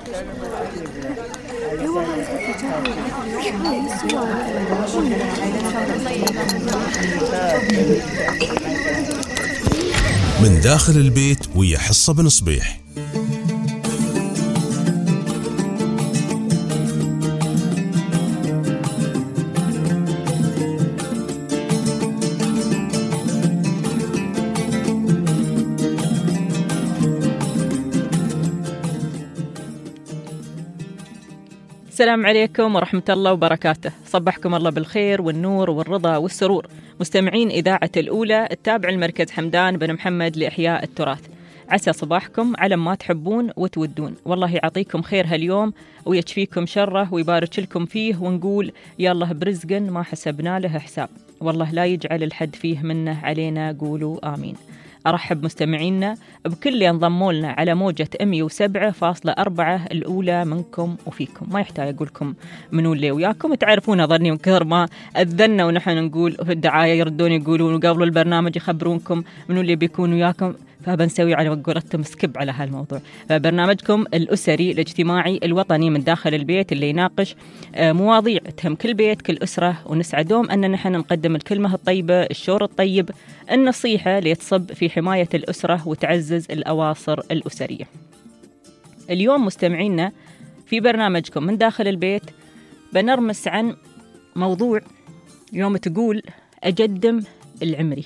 من داخل البيت ويا حصة بن صبيح. السلام عليكم ورحمة الله وبركاته. صبحكم الله بالخير والنور والرضا والسرور مستمعين إذاعة الأولى التابع المركز حمدان بن محمد لإحياء التراث. عسى صباحكم على ما تحبون وتودون، والله يعطيكم خير هاليوم ويكفيكم شره ويبارك لكم فيه، ونقول يا الله برزق ما حسبنا له حساب، والله لا يجعل الحد فيه منه علينا، قولوا آمين. أرحب مستمعينا بكل اللي انضموا لنا على موجة 107.4 الأولى منكم وفيكم. ما يحتاج أقولكم منو اللي وياكم، تعرفون أظني من كثر ما أذنا ونحن نقول في الدعاية يردون يقولون وقبل البرنامج يخبرونكم منو اللي بيكون وياكم، فبنسوي على قولتهم سكيب على هالموضوع. فبرنامجكم الأسري الاجتماعي الوطني من داخل البيت اللي يناقش مواضيع تهم كل بيت كل أسرة، ونسعى دوم أن نحن نقدم الكلمة الطيبة، الشور الطيب، النصيحة ليتصب في حماية الأسرة وتعزز الأواصر الأسرية. اليوم مستمعينا في برنامجكم من داخل البيت بنرمس عن موضوع يوم تقول أجدم العمري.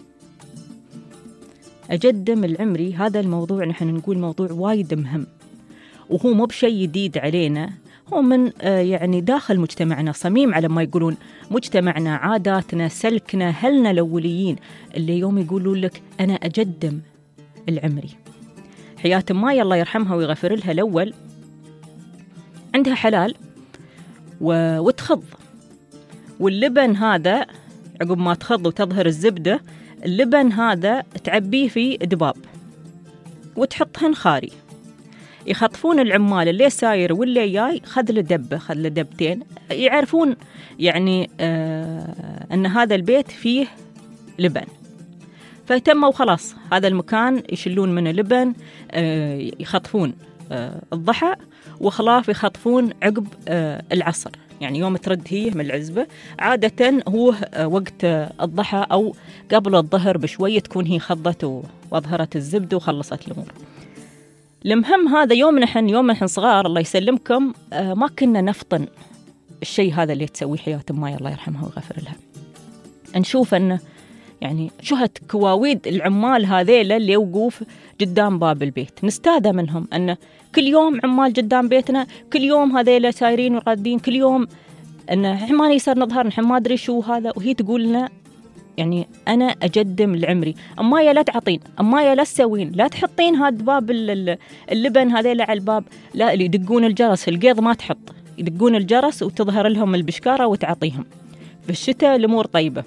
أجدم العمري هذا الموضوع نحن نقول موضوع وايد مهم، وهو مو بشيء جديد علينا، هو من يعني داخل مجتمعنا صميم، على ما يقولون مجتمعنا، عاداتنا، سلكنا، هلنا الأوليين اللي يوم يقولوا لك أنا أجدم العمري. حياة ماي الله يرحمها ويغفر لها الأول عندها حلال وتخض، واللبن هذا عقب ما تخض وتظهر الزبدة، اللبن هذا تعبيه في دباب وتحطهن خاري. يخطفون العمال اللي ساير واللي جاي، خذ له دبة خذ له دبتين، يعرفون يعني أن هذا البيت فيه لبن، فاهتموا خلاص هذا المكان يشلون منه لبن، يخطفون الضحى وخلاف يخطفون عقب العصر، يعني يوم ترد هي من العزبة عادة هو وقت الضحى أو قبل الظهر بشوية تكون هي خضت وأظهرت الزبدة وخلصت الأمور. المهم هذا يوم نحن صغار الله يسلمكم ما كنا نفطن الشيء هذا اللي تسويه حياة ماي الله يرحمها ويغفر لها. نشوف أنه يعني شهت كواويد العمال هذيلا اللي وقوف قدام باب البيت، نستاذى منهم أنه كل يوم عمال قدام بيتنا، كل يوم هذيلا سايرين وقادين، كل يوم أنه ما يصير نظهر نحن ما أدري شو هذا، وهي تقول لنا يعني أنا أجدم العمري. أما يا لا تعطين، أما يا لا تسوين، لا تحطين هاد باب اللبن هذيلا على الباب، لا اللي يدقون الجرس، القيض ما تحط، يدقون الجرس وتظهر لهم البشكارة وتعطيهم. في الشتاء الأمور طيبة.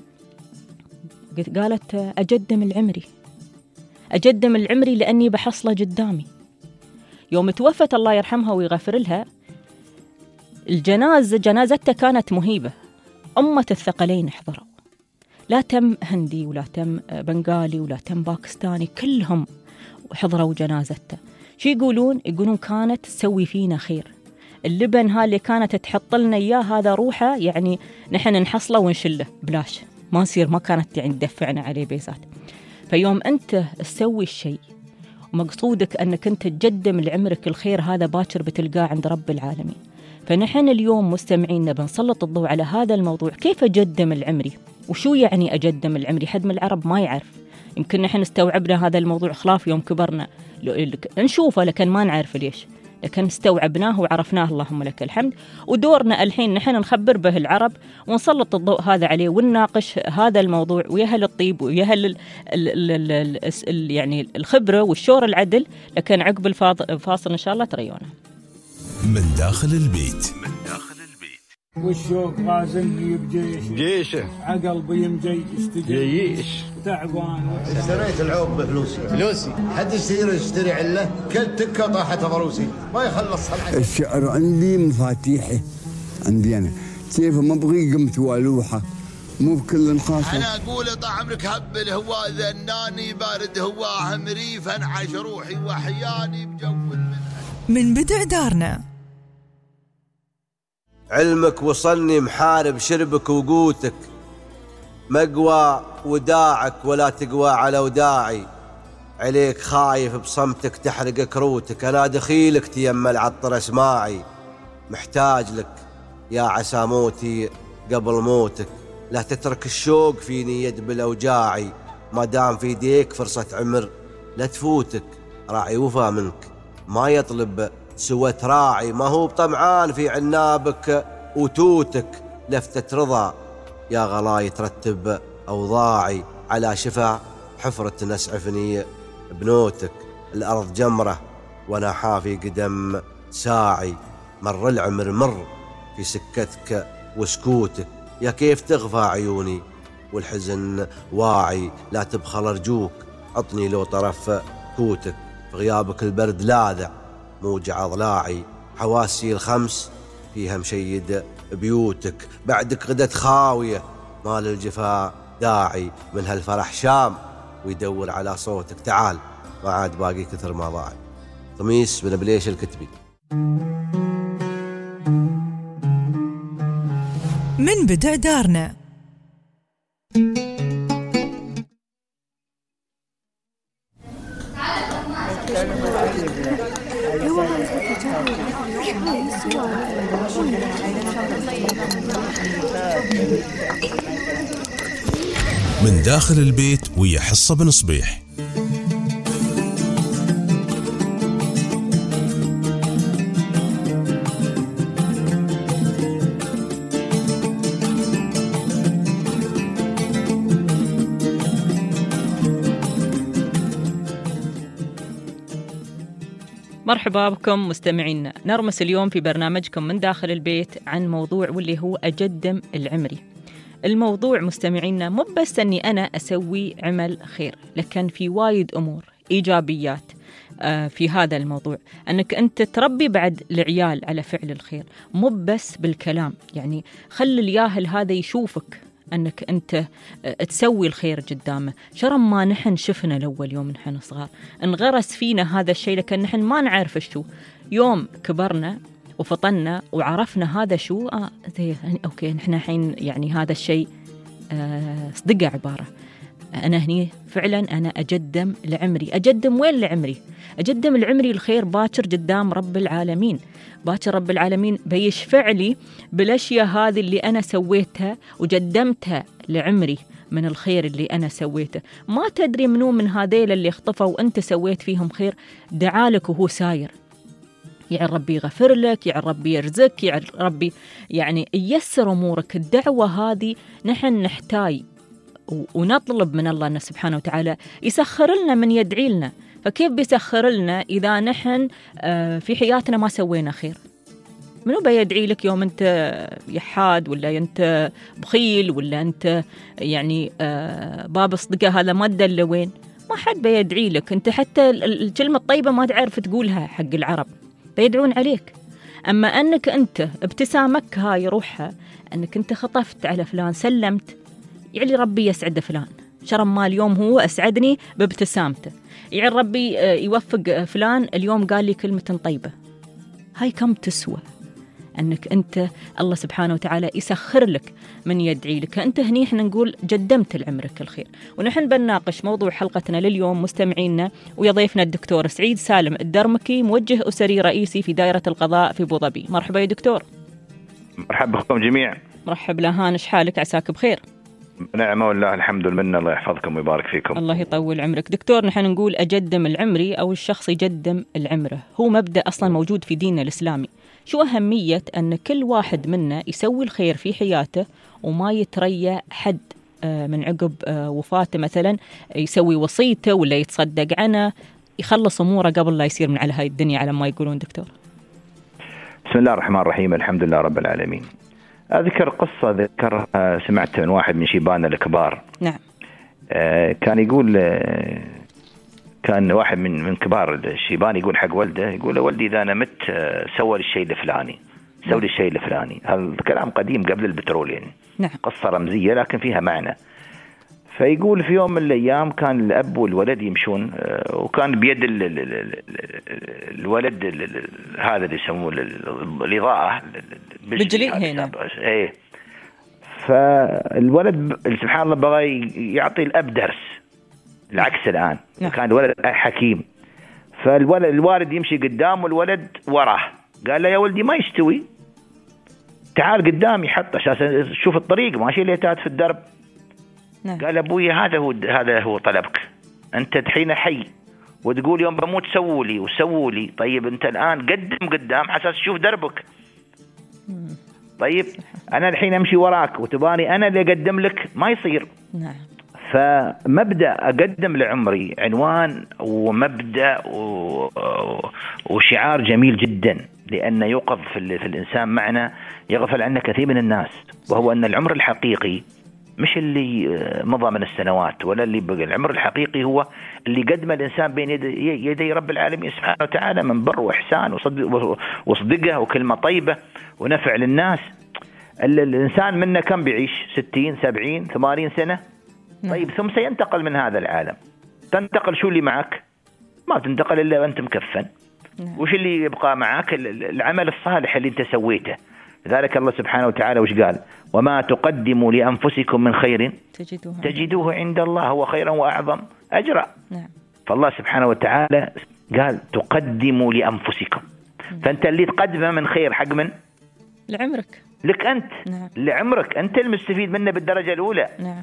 قالت أجدم العمري، أجدم العمري لأني بحصله قدامي. يوم توفت الله يرحمها ويغفر لها، جنازتها كانت مهيبة، أمة الثقلين حضروا، لا تم هندي ولا تم بنغالي ولا تم باكستاني، كلهم حضروا جنازتها. شو يقولون كانت تسوي فينا خير. اللبن ها اللي كانت تحط لنا إياه هذا روحه، يعني نحن نحصله ونشله بلاش، ما كانت يعني تدفعنا عليه بيزات. فيوم أنت تسوي الشيء ومقصودك أنك أنت تقدم لعمرك الخير، هذا باكر بتلقاه عند رب العالمين. فنحن اليوم مستمعين بنسلط الضوء على هذا الموضوع، كيف أجدم العمري وشو يعني أجدم العمري. حد من العرب ما يعرف، يمكن نحن استوعبنا هذا الموضوع خلاف يوم كبرنا نشوفه، لكن ما نعرف ليش، لكن استوعبناه وعرفناه اللهم لك الحمد. ودورنا الحين نحن نخبر به العرب ونسلط الضوء هذا عليه ونناقش هذا الموضوع ويا أهل الطيب ويا أهل يعني الخبرة والشور العدل. لكن عقب الفاصل إن شاء الله تريونه. من داخل البيت. والشوق غازني بجيشه، عقل بيمجي يستجيش تعبان. اشتريت العوب بفلوسي حد يشتري عله، كل تكه طاحت ضروسي ما يخلص صنعتي. الشعر عندي مفاتيحي، عندي انا كيف ما ابغي قمت والوحه، مو بكل خاصه. انا اقول طال عمرك هبل هو ذناني، بارد هو همري، فانعش روحي وحياني بجو المنهج. من بدء دارنا. علمك وصلني محارب شربك وقوتك، مقوى وداعك ولا تقوى على وداعي، عليك خايف بصمتك تحرق كروتك، أنا دخيلك تيمل عطر اسماعي، محتاج لك يا عسى موتي قبل موتك، لا تترك الشوق فيني يدبل أوجاعي، ما دام في يديك فرصة عمر لا تفوتك، راعي وفا منك ما يطلب سوى راعي، ما هو بطمعان في عنابك وتوتك، لفتة رضا يا غلاي ترتب أوضاعي، على شفا حفرة نسعفني بنوتك، الأرض جمرة وانا حافي قدم ساعي، مر العمر مر في سكتك وسكوتك، يا كيف تغفى عيوني والحزن واعي، لا تبخل أرجوك عطني لو طرف كوتك، في غيابك البرد لاذع موجع ضلاعي، حواسي الخمس فيها مشيد بيوتك، بعدك غدت خاوية ما للجفا داعي، من هالفرح شام ويدور على صوتك، تعال ما عاد باقي كثر ما ضاعي. طميس بن بليش الكتبي. من بدء دارنا. من داخل البيت ويا حصة بن صبيح. مرحبا بكم مستمعينا، نرمس اليوم في برنامجكم من داخل البيت عن موضوع واللي هو أجدم العمري. الموضوع مستمعينا مو بس أني أنا أسوي عمل خير، لكن في وايد أمور إيجابيات في هذا الموضوع، أنك أنت تربي بعد العيال على فعل الخير، مو بس بالكلام، يعني خلي الياهل هذا يشوفك أنك أنت تسوي الخير قدامه. شرم ما نحن شفنا الأول يوم نحن صغار انغرس فينا هذا الشيء، لكن نحن ما نعرف شو، يوم كبرنا وفطنا وعرفنا هذا شو أوكي نحن الحين يعني هذا الشيء صدق عبارة أنا هني فعلا أنا أجدم لعمري. أجدم وين لعمري؟ أجدم العمري الخير باكر قدام رب العالمين، باكر رب العالمين بيشفع لي بالأشياء هذه اللي أنا سويتها وقدمتها لعمري من الخير اللي أنا سويته. ما تدري منو من هذيل اللي اخطفوا وأنت سويت فيهم خير دعالك وهو ساير، يعني ربي يغفر لك، يعني ربي يرزقك، يعني ربي يعني ييسر أمورك. الدعوة هذه نحن نحتاج ونطلب من الله سبحانه وتعالى يسخر لنا من يدعي لنا. فكيف بيسخر لنا إذا نحن في حياتنا ما سوينا خير؟ منو بيدعي لك يوم أنت يحاد ولا أنت بخيل ولا أنت يعني باب الصدقة هذا ما تدل وين؟ ما حد بيدعي لك أنت، حتى الكلمة الطيبة ما تعرف تقولها حق العرب بيدعون عليك. أما أنك أنت ابتسامك هاي روحها أنك أنت خطفت على فلان سلمت، يعني ربي يسعد فلان، شرم ما اليوم هو أسعدني بابتسامته، يعني ربي يوفق فلان اليوم قال لي كلمة طيبة. هاي كم تسوى أنك أنت الله سبحانه وتعالى يسخر لك من يدعي لك. أنت هني إحنا نقول قدمت لعمرك الخير. ونحن بنناقش موضوع حلقتنا لليوم مستمعينا ويا ضيفنا الدكتور سعيد سالم الدرمكي، موجه أسري رئيسي في دائرة القضاء في أبوظبي. مرحبا يا دكتور. مرحبا بكم جميع. مرحبا لهان، إيش حالك؟ عساك بخير؟ نعم والله الحمد لله، الله يحفظكم ويبارك فيكم. الله يطول عمرك. دكتور، نحن نقول أجدم العمري أو الشخص يقدم العمره، هو مبدأ أصلا موجود في ديننا الإسلامي. شو أهمية أن كل واحد منا يسوي الخير في حياته وما يتريى حد من عقب وفاته مثلا يسوي وصيته ولا يتصدق عنه، يخلص أموره قبل لا يصير من على هاي الدنيا على ما يقولون دكتور؟ بسم الله الرحمن الرحيم، الحمد لله رب العالمين. أذكر قصة ذكرها سمعتها من واحد من شيباننا الكبار. نعم. كان يقول كان واحد من كبار الشيبان يقول حق والده، يقول له ولدي إذا أنا مت سوى الشيء الفلاني، سوي الشيء الفلاني. هذا الكلام قديم قبل البترول يعني. نعم. قصة رمزية لكن فيها معنى. فيقول في يوم من الأيام كان الأب والولد يمشون، وكان بيد الولد هذا اللي يسموه الإضاءة بجلي هنا. إيه. فالولد سبحان الله بغى يعطي الأب درس، العكس الآن. كان الولد حكيم، الوالد يمشي قدام والولد وراه. قال له يا ولدي ما يستوي، تعال قدامي حط عشان شوف الطريق، ماشي ليتات في الدرب. قال أبوي هذا هو طلبك، أنت الحين حي وتقول يوم بموت سووا لي. طيب أنت الآن قدام حساس تشوف دربك. طيب أنا الحين أمشي وراك وتباني أنا اللي أقدم لك، ما يصير. نعم. فمبدأ أقدم لعمري عنوان ومبدأ وشعار جميل جدا، لأنه يوقظ في الإنسان معنى يغفل عنه كثير من الناس، وهو أن العمر الحقيقي مش اللي مضى من السنوات ولا اللي بقى. العمر الحقيقي هو اللي قدم الإنسان بين يدي رب العالمين سبحانه وتعالى من بر وإحسان وصدقه وكلمة طيبة ونفع للناس. الإنسان منا كم بيعيش؟ 60 70 80 سنة. طيب ثم سينتقل من هذا العالم. تنتقل شو اللي معك؟ ما تنتقل إلا وأنت مكفن. وش اللي يبقى معك؟ العمل الصالح اللي انت سويته. لذلك الله سبحانه وتعالى وش قال؟ وما تقدموا لأنفسكم من خير تجدوه عند الله هو خيرا وأعظم أجرا. فالله سبحانه وتعالى قال تقدموا لأنفسكم. فأنت اللي تقدمه من خير حق من؟ لعمرك، لك أنت. لعمرك أنت المستفيد منه بالدرجة الأولى.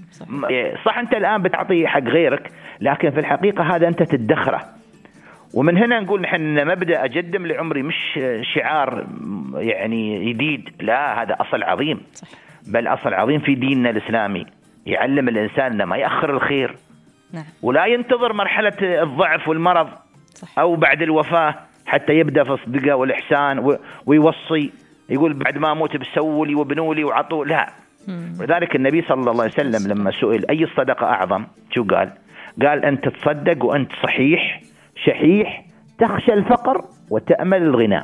صح أنت الآن بتعطيه حق غيرك، لكن في الحقيقة هذا أنت تدخره. ومن هنا نقول نحن مبدأ أقدم لعمري مش شعار يعني جديد، لا، هذا أصل عظيم. بل أصل عظيم في ديننا الإسلامي، يعلم الإنسان أنه ما يأخر الخير. ولا ينتظر مرحلة الضعف والمرض أو بعد الوفاة حتى يبدأ في الصدقة والإحسان ويوصي، يقول بعد ما أموت بسووا لي وبنوا لي وعطوا، لا. ولذلك النبي صلى الله عليه وسلم لما سئل أي الصدقة أعظم شو قال؟ قال أنت تصدق وأنت صحيح شحيح تخشى الفقر وتأمل الغنى.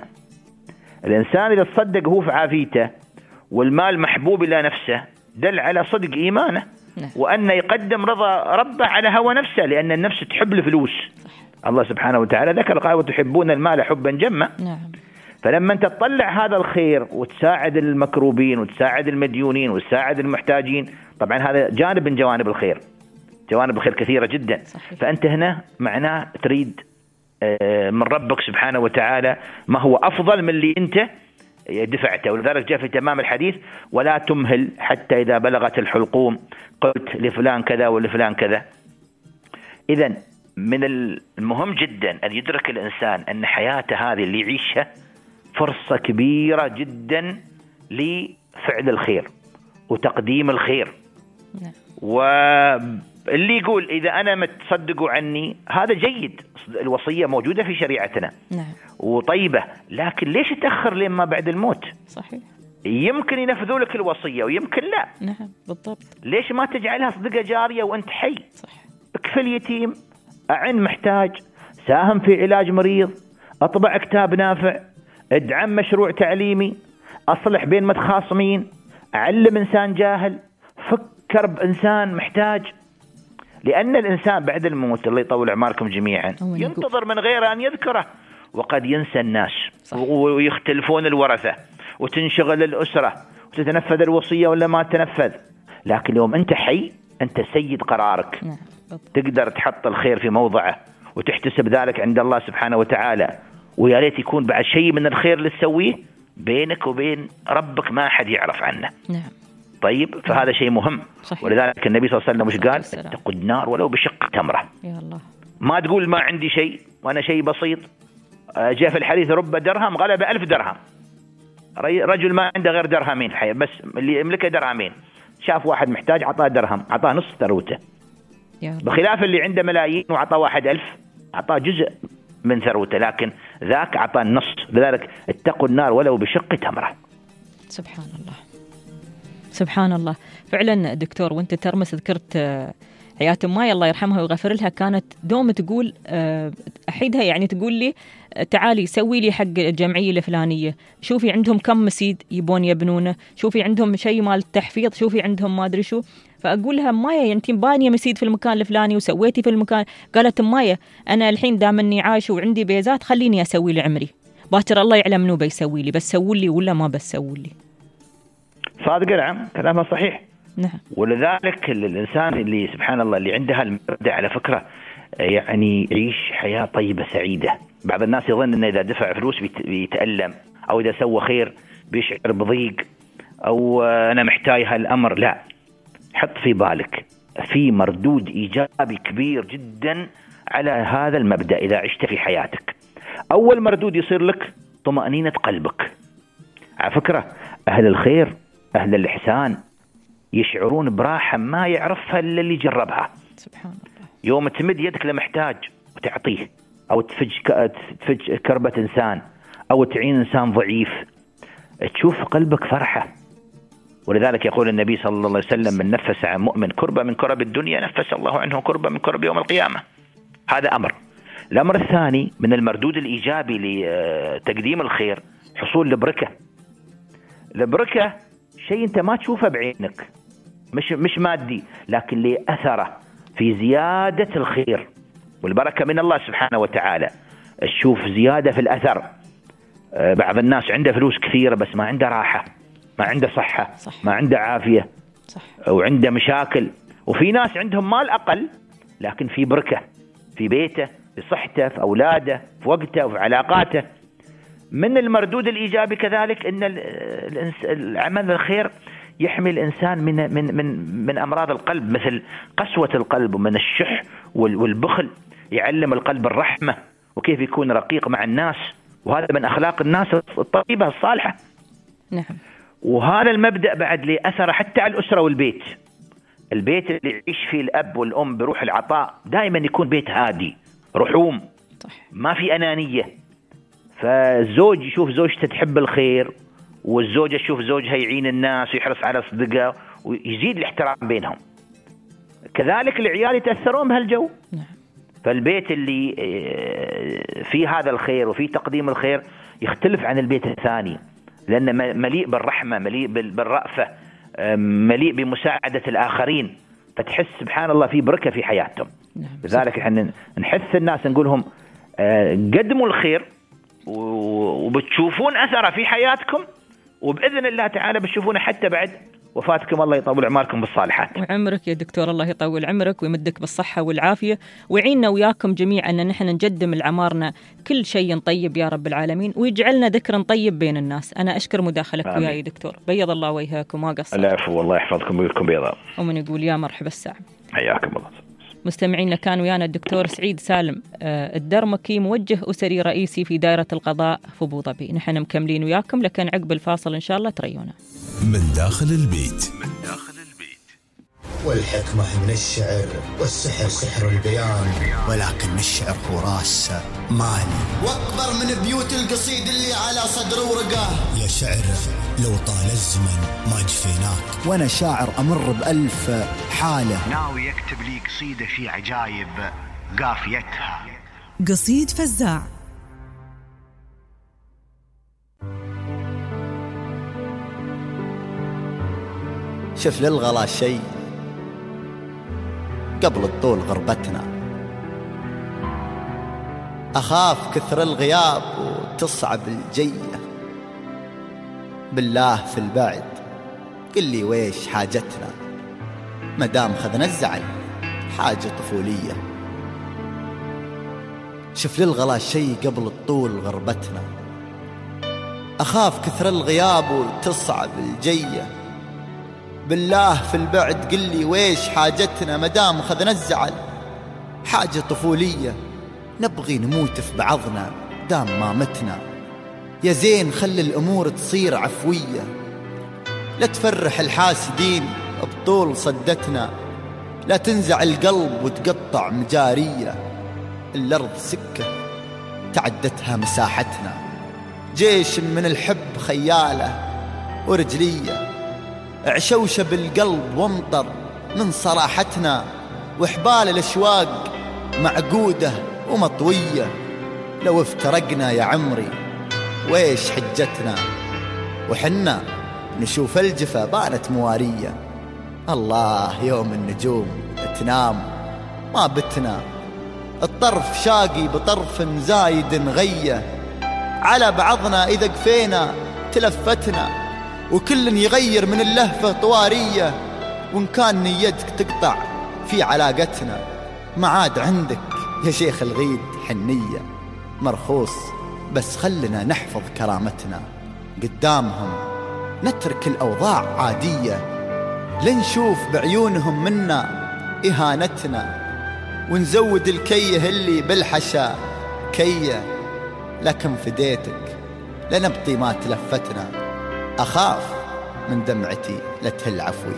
الإنسان إذا تصدق هو في عافيته والمال محبوب إلى نفسه دل على صدق إيمانه، وأنه يقدم رضا ربه على هوى نفسه، لأن النفس تحب الفلوس. الله سبحانه وتعالى ذكر قال وتحبون المال حبا جما. فلما أنت تطلع هذا الخير وتساعد المكروبين وتساعد المديونين وتساعد المحتاجين، طبعا هذا جانب من جوانب الخير، جوانب الخير كثيرة جدا. فأنت هنا معناه تريد من ربك سبحانه وتعالى ما هو أفضل من اللي أنت دفعته. ولذلك جاء في تمام الحديث ولا تمهل حتى إذا بلغت الحلقوم قلت لفلان كذا ولفلان كذا. إذن من المهم جدا أن يدرك الإنسان أن حياته هذه اللي يعيشها فرصة كبيرة جدا لفعل الخير وتقديم الخير. واللي يقول إذا أنا متصدقوا عني هذا جيد، الوصية موجودة في شريعتنا وطيبة، لكن ليش تأخر لما بعد الموت؟ صحيح. يمكن ينفذوا لك الوصية ويمكن لا. نعم بالضبط. ليش ما تجعلها صدقة جارية وأنت حي؟ اكفل يتيم، أعن محتاج، ساهم في علاج مريض، أطبع كتاب نافع، ادعم مشروع تعليمي، أصلح بين متخاصمين، أعلم إنسان جاهل، فكر بإنسان محتاج. لأن الإنسان بعد الموت الله يطول أعماركم جميعا ينتظر من غيره أن يذكره، وقد ينسى الناس ويختلفون الورثة وتنشغل الأسرة وتتنفذ الوصية ولا ما تنفذ. لكن يوم أنت حي أنت سيد قرارك، تقدر تحط الخير في موضعه وتحتسب ذلك عند الله سبحانه وتعالى. ويا ريت يكون بعد شيء من الخير اللي تسويه بينك وبين ربك ما أحد يعرف عنه. طيب فهذا شيء مهم. صحيح. ولذلك النبي صلى الله عليه وسلم وش قال؟ اتقوا النار ولو بشق تمرة. يا الله. ما تقول ما عندي شيء وأنا شيء بسيط. جاء في الحديث رب درهم غلب 1000 درهم. رجل ما عنده غير درهمين الحياة، بس اللي يملكه درهمين، شاف واحد محتاج عطاه درهم، عطاه نص ثروته. بخلاف اللي عنده ملايين وعطاه واحد 1000 عطاه جزء من ثروته، لكن ذاك عطاه النص. لذلك اتقوا النار ولو بشق تمرة. سبحان الله سبحان الله. فعلا دكتور وانت ترمس ذكرت حياة أمي الله يرحمها ويغفر لها، كانت دوم تقول أحيدها يعني تقول لي تعالي سوي لي حق الجمعية الفلانية، شوفي عندهم كم مسيد يبون يبنونه، شوفي عندهم شيء مال التحفيظ، شوفي عندهم ما أدري شو. فأقول لها مايا أنت بانية مسيد في المكان الفلاني وسويتي في المكان. قالت مايا أنا الحين دام أني عايشة وعندي بيزات خليني أسوي لعمري، باكر الله يعلم منو بيسوي لي، بسوي لي ولا ما بسوي لي. صادق نعم، كلامها صحيح. نعم. ولذلك الإنسان اللي سبحان الله اللي عنده هالمبدأ على فكرة يعني يعيش حياة طيبة سعيدة. بعض الناس يظن أنه إذا دفع فلوس بيتألم، أو إذا سوى خير بيشعر بضيق، أو أنا محتاج هالأمر. لا، حط في بالك في مردود إيجابي كبير جدا على هذا المبدأ إذا عشت في حياتك. أول مردود يصير لك طمأنينة قلبك. على فكرة أهل الخير أهل الإحسان يشعرون براحة ما يعرفها إلا اللي جربها. سبحان الله. يوم تمد يدك لمحتاج وتعطيه، أو تفج كربة إنسان، أو تعين إنسان ضعيف، تشوف قلبك فرحة. ولذلك يقول النبي صلى الله عليه وسلم: من نفس عن مؤمن كربة من كرب الدنيا نفس الله عنه كربة من كرب يوم القيامة. هذا أمر. الأمر الثاني من المردود الإيجابي لتقديم الخير حصول البركة. البركة شيء أنت ما تشوفه بعينك، مش مادي، لكن له أثره في زيادة الخير، والبركة من الله سبحانه وتعالى. تشوف زيادة في الأثر. بعض الناس عنده فلوس كثيرة بس ما عنده راحة، ما عنده صحة، ما عنده عافية، وعنده مشاكل. وفي ناس عندهم مال أقل لكن في بركة في بيته، في صحته، في أولاده، في وقته، وفي علاقاته. من المردود الإيجابي كذلك أن العمل الخير يحمي الإنسان من أمراض القلب، مثل قسوة القلب ومن الشح والبخل. يعلم القلب الرحمة وكيف يكون رقيق مع الناس، وهذا من أخلاق الناس الطيبة الصالحة. نعم. وهذا المبدأ بعد له أثر حتى على الأسرة والبيت. البيت اللي يعيش فيه الأب والأم بروح العطاء دائما يكون بيت هادي رحوم، ما في أنانية. فالزوج يشوف زوجته تحب الخير، والزوجة تشوف زوجها يعين الناس ويحرص على صدقه، ويزيد الاحترام بينهم. كذلك العيال يتأثرون بهالجو. فالبيت اللي فيه هذا الخير وفيه تقديم الخير يختلف عن البيت الثاني، لأنه مليء بالرحمة، مليء بالرأفة، مليء بمساعدة الآخرين، فتحس سبحان الله في بركة في حياتهم. لذلك احنا نحث الناس نقولهم قدموا الخير وبتشوفون أثره في حياتكم، وبإذن الله تعالى بتشوفونه حتى بعد وفاتكم. الله يطول عمركم بالصالحات. وعمرك يا دكتور، الله يطول عمرك ويمدك بالصحة والعافية، ويعيننا وياكم جميعا أن نحن نقدم لعمارنا كل شيء طيب يا رب العالمين، ويجعلنا ذكرا طيب بين الناس. أنا أشكر مداخلتك وياي دكتور، بيض الله وجهكم وما قصرت. العفو، والله يحفظكم ويكون بيضاء. ومن يقول يا مرحبا الساعة. حياكم الله. مستمعينا، كان ويانا الدكتور سعيد سالم الدرمكي، موجه أسري رئيسي في دائرة القضاء في أبو ظبي. نحن مكملين وياكم، لكن عقب الفاصل إن شاء الله تريونا. من داخل البيت. والحكمة من الشعر، والسحر سحر البيان، ولكن الشعر هو راس مالي، واكبر من بيوت القصيد اللي على صدر ورقاه. يا شعر لو طال الزمن ما جفيناك، وانا شاعر امر بألف حالة، ناوي يكتب لي قصيدة في عجايب قافيتها. قصيد فزاع. شف للغلا شيء قبل الطول غربتنا، أخاف كثر الغياب وتصعب الجية، بالله في البعد قل لي ويش حاجتنا، مدام خذنا الزعل حاجة طفولية. شف للغلا شيء قبل الطول غربتنا، أخاف كثر الغياب وتصعب الجية، بالله في البعد قل لي ويش حاجتنا، مدام خذنا الزعل حاجة طفولية. نبغي نموت في بعضنا دام ما متنا، يا زين خلي الأمور تصير عفوية، لا تفرح الحاسدين بطول صدتنا، لا تنزع القلب وتقطع مجارية. الأرض سكة تعدتها مساحتنا، جيش من الحب خيالة ورجلية، عشوشة بالقلب وامطر من صراحتنا، وحبال الأشواق معقودة ومطوية. لو افترقنا يا عمري ويش حجتنا، وحنا نشوف الجفا بانت موارية. الله يوم النجوم تنام ما بتنا، الطرف شاقي بطرف زايد غية، على بعضنا إذا قفينا تلفتنا، وكل يغير من اللهفة طوارية، وإن كان نيتك تقطع في علاقتنا ما عاد عندك يا شيخ الغيد حنية، مرخوص بس خلنا نحفظ كرامتنا قدامهم، نترك الأوضاع عادية، لنشوف بعيونهم منا إهانتنا، ونزود الكيه اللي بالحشا كيه، لكن فديتك لنبطي ما تلفتنا، أخاف من دمعتي لتهل عفوي.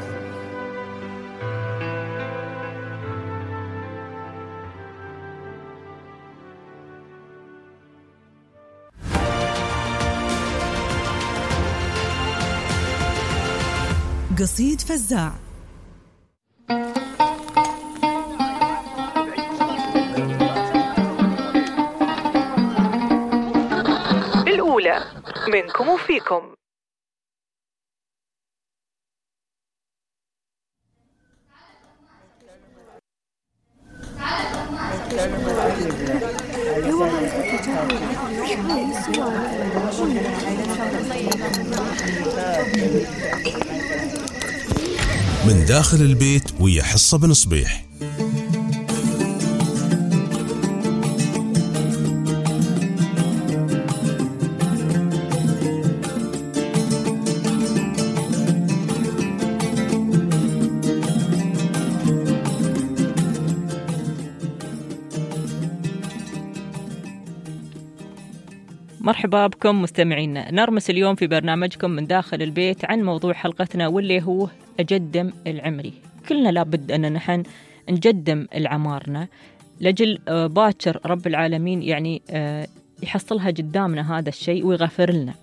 قصيد فزاع. الأولى منكم وفيكم. من داخل البيت ويا حصة بن صبيح. مرحبا بكم مستمعينا، نرمس اليوم في برنامجكم من داخل البيت عن موضوع حلقتنا واللي هو أجدم العمري. كلنا لابد أن نحن نجدم العمارنا لجل باكر رب العالمين يعني يحصلها قدامنا هذا الشيء ويغفر لنا،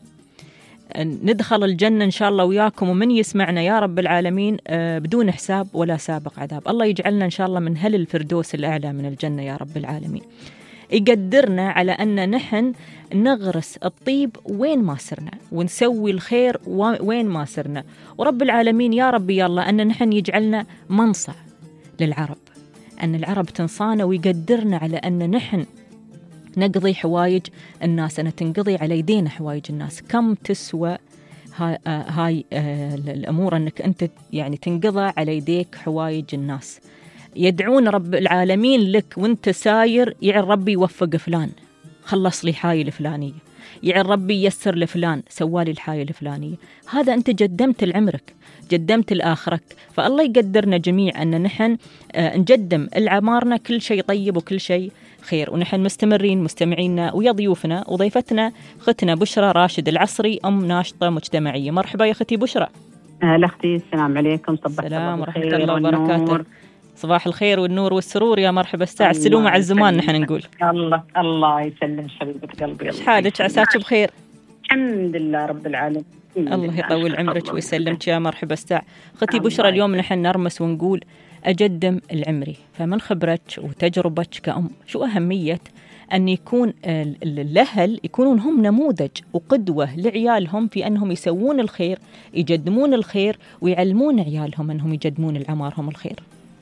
ندخل الجنة إن شاء الله وياكم ومن يسمعنا يا رب العالمين بدون حساب ولا سابق عذاب. الله يجعلنا إن شاء الله من هل الفردوس الأعلى من الجنة يا رب العالمين، يقدرنا على أن نحن نغرس الطيب وين ما سرنا ونسوي الخير وين ما سرنا، ورب العالمين يا رب يلا أن نحن يجعلنا منصة للعرب، أن العرب تنصانا ويقدرنا على أن نحن نقضي حوايج الناس، أن تنقضي على يدينا حوايج الناس. كم تسوى هاي الأمور أنك أنت يعني تنقضى على يديك حوايج الناس. يدعون رب العالمين لك وانت ساير، يعني ربي يوفق فلان خلص لي حاي الفلانية، يعني ربي يسر لفلان سوالي الحاي الفلانية. هذا أنت قدمت لعمرك، قدمت لآخرك. فالله يقدرنا جميع أن نحن نقدم العمارنا كل شيء طيب وكل شيء خير. ونحن مستمرين مستمعينا ويا ضيوفنا وضيفتنا اختنا بشرى راشد العصري، أم ناشطة مجتمعية. مرحبا يا أختي بشرى. أهلا أختي، السلام عليكم. السلام ورحمة الله وبركاته. صباح الخير والنور والسرور يا مرحبا الساعة السلومة على الزمان نحن نقول. الله يسلم حبيبة قلبي. ايش حالك؟ عساك بخير؟ الحمد لله رب العالمين. الله يطول عمرك ويسلمك يا مرحبا الساعة. اختي بشرى اليوم نحن نرمس ونقول أجدم العمري. فمن خبرتك وتجربتك كأم شو أهمية أن يكون الأهل يكونون هم نموذج وقدوة لعيالهم في أنهم يسوون الخير، يقدمون الخير ويعلمون عيالهم أنهم يقدمون العمارهم الخير؟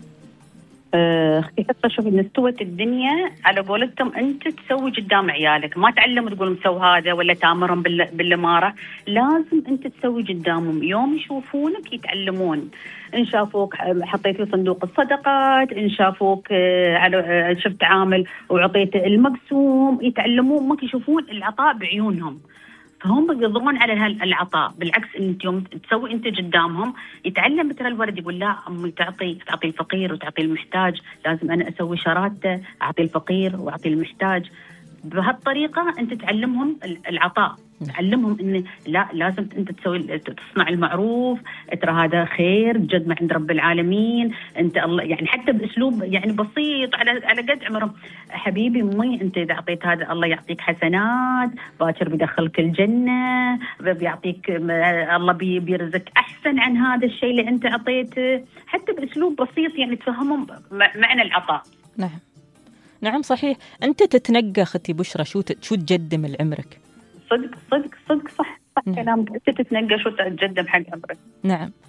اختي حصة شوفي نستوت الدنيا على قولتهم، انت تسوي قدام عيالك، ما تعلم تقول مسوي هذا ولا تامرهم بالاماره، لازم انت تسوي قدامهم، يوم يشوفونك يتعلمون. ان شافوك حطيت في صندوق الصدقات، ان شافوك على شفت عامل وعطيت المقسوم، يتعلمون ممكن يشوفون العطاء بعيونهم، فهم يضرون على العطاء. بالعكس انت يوم تسوي انت قدامهم يتعلم مثل الولد يقول لا امي تعطي الفقير وتعطي المحتاج، لازم انا اسوي شراته اعطي الفقير واعطي المحتاج. بهالطريقه انت تعلمهم العطاء، تعلمهم ان لا لازم انت تصنع المعروف، ترى هذا خير جد ما عند رب العالمين. انت الله يعني حتى باسلوب يعني بسيط على قد عمرهم، حبيبي امي انت اذا اعطيت هذا الله يعطيك حسنات، باكر بيدخلك الجنه، بيعطيك الله بيرزقك احسن عن هذا الشيء اللي انت اعطيته، حتى باسلوب بسيط يعني تفهمهم معنى العطاء. نعم صحيح. أنت تتنقى أختي بشرى شو تقدم لعمرك؟ صدق صح كلامك، أنت تتنقى شو تقدم حق عمرك. نعم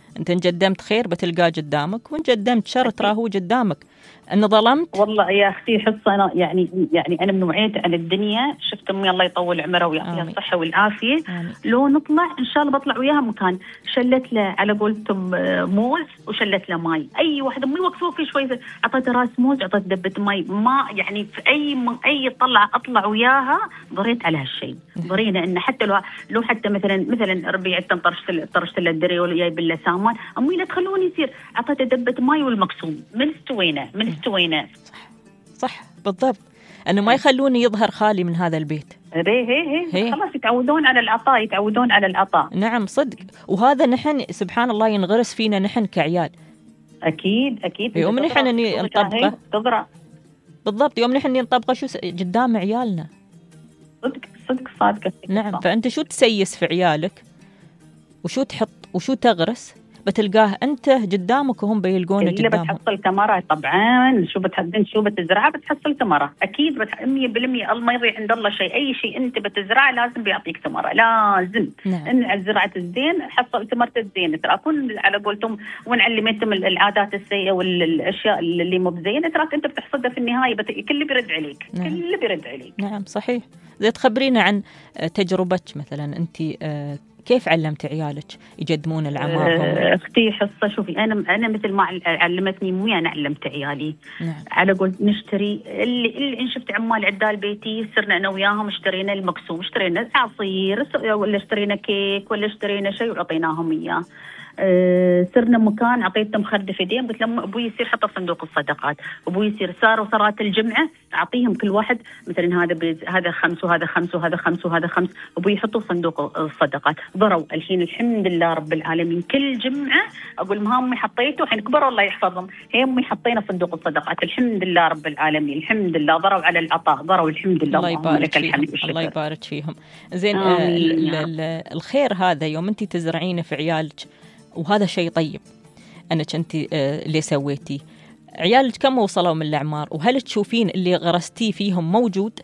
أنت إن قدمت خير بتلقاه قدامك، وإن قدمت شر تراه هو قدامك. أن ظلمت والله يا أختي حصة أنا يعني أنا من نوعية عن الدنيا. شفت أمي الله يطول عمرها ويعطيها الصحة والعافية. لو نطلع إن شاء الله بطلع وياها مكان شلت له على قولتهم موز وشلت له ماي، أي واحدة أمي وقفوا في شوي عطيته راس موز عطيت دبة ماي، ما يعني في أي طلع أطلع وياها ضريت على هالشيء. ضرينا إن حتى لو حتى مثلا ربيعة طرشت له الدري ولا جايب له سامان، أمي لا تخلوني يصير عطيته دبة ماي والمقسوم من استوينا. صح بالضبط، أنه ما يخلوني يظهر خالي من هذا البيت. هي خلاص يتعودون على العطاء. نعم صدق، وهذا نحن سبحان الله ينغرس فينا نحن كعيال. أكيد يوم نحن نطبقه بالضبط، يوم نحن نطبقه شو قدام عيالنا. صدق صادقة. نعم، فأنت شو تسيس في عيالك وشو تحط وشو تغرس بتلقاه أنت قدامك وهم بيلقونه قدامهم. اللي بتحصل ثمرة طبعا، شو بتزرعه بتحصل ثمرة أكيد 100%. ما يضيع عند الله شيء، أي شيء أنت بتزرعه لازم بيعطيك ثمرة، لازم. إن زرعت الزين حصل ثمرة الزين. ترى أكون على قولتم وإن علمتهم العادات السيئة والأشياء اللي مو بزينة تراك أنت بتحصدها في النهاية. كل بيرد عليك. نعم صحيح. إذا تخبرينا عن تجربتك مثلا أنت كيف علمت عيالك يقدمون العمارهم؟ اختي حصة شوفي أنا مثل ما علمتني أمي أنا علمت عيالي. على قول نشتري اللي إن شفت عمال عدال بيتي صرنا أنا وياهم اشترينا المقسوم، اشترينا عصير ولا اشترينا كيك ولا اشترينا شيء وعطيناهم إياه. صرنا مكان عطيتهم خرد في يديهم، قلت لهم ابوي يصير حطه في صندوق الصدقات، ابوي يصير صارت الجمعه اعطيهم كل واحد مثلا هذا 5 وهذا 5 وهذا 5 وهذا 5، ابوي يحطوا في صندوق الصدقات. ضروا الحين الحمد لله رب العالمين كل جمعه اقول لهم امي حطيتوا، الحين كبروا الله يحفظهم، هي امي حطينا في صندوق الصدقات الحمد لله رب العالمين. الحمد لله ضروا على العطاء، ضروا الحمد لله. الله يبارك فيهم. الله يبارك فيهم. زين الخير هذا يوم انت تزرعينه في عيالك وهذا شيء طيب أنك أنت اللي سويتي، عيالك كم وصلوا من الأعمار وهل تشوفين اللي غرستيه فيهم موجود؟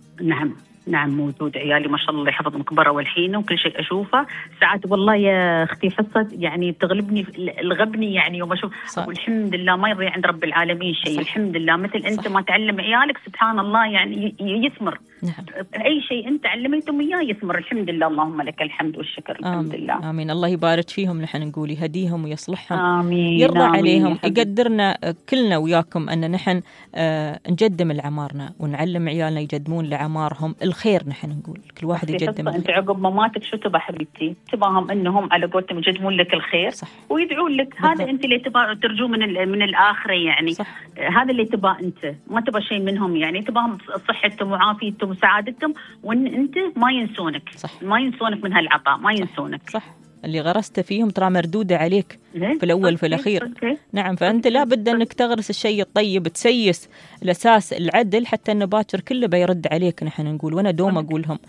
نعم موجود. عيالي ما شاء الله يحفظهم كبروا والحين وكل شيء أشوفه ساعات والله يا أختي حصة يعني تغلبني الغبني يعني يوم أشوف والحمد لله ما يضيع عند رب العالمين شيء. الحمد لله مثل أنت ما تعلم عيالك سبحان الله يعني يثمر. أي شيء أنت علمتهم إياه يثمر. الحمد لله اللهم لك الحمد والشكر. الحمد لله. آمين. الله يبارك فيهم. نحن نقول يهديهم ويصلحهم. آمين. يرضى عليهم. يقدرنا كلنا وياكم أن نحن نقدم لعمارنا ونعلم عيالنا يقدمون لعمارهم الخير. نحن نقول كل واحد يقدم الخير. أنت عقب مماتك شو تبى حبيبتي؟ تباهم أنهم على قولتهم يقدمون لك الخير. صح. ويدعون لك. هذا أنت اللي تبى ترجو من الآخرة يعني. صح. هذا اللي تبى أنت، ما تبى شيء منهم يعني. تباهم صحتهم وعافيتهم وسعادتهم وإن أنت ما ينسونك. صح. ما ينسونك من هالعطاء، ما ينسونك. صح. اللي غرست فيهم ترى مردودة عليك في الأول وفي الأخير. نعم. فأنت لا بد أنك تغرس الشيء الطيب، تسيس الأساس العدل حتى أن باكر كله بيرد عليك. نحن نقول وأنا دوم أقولهم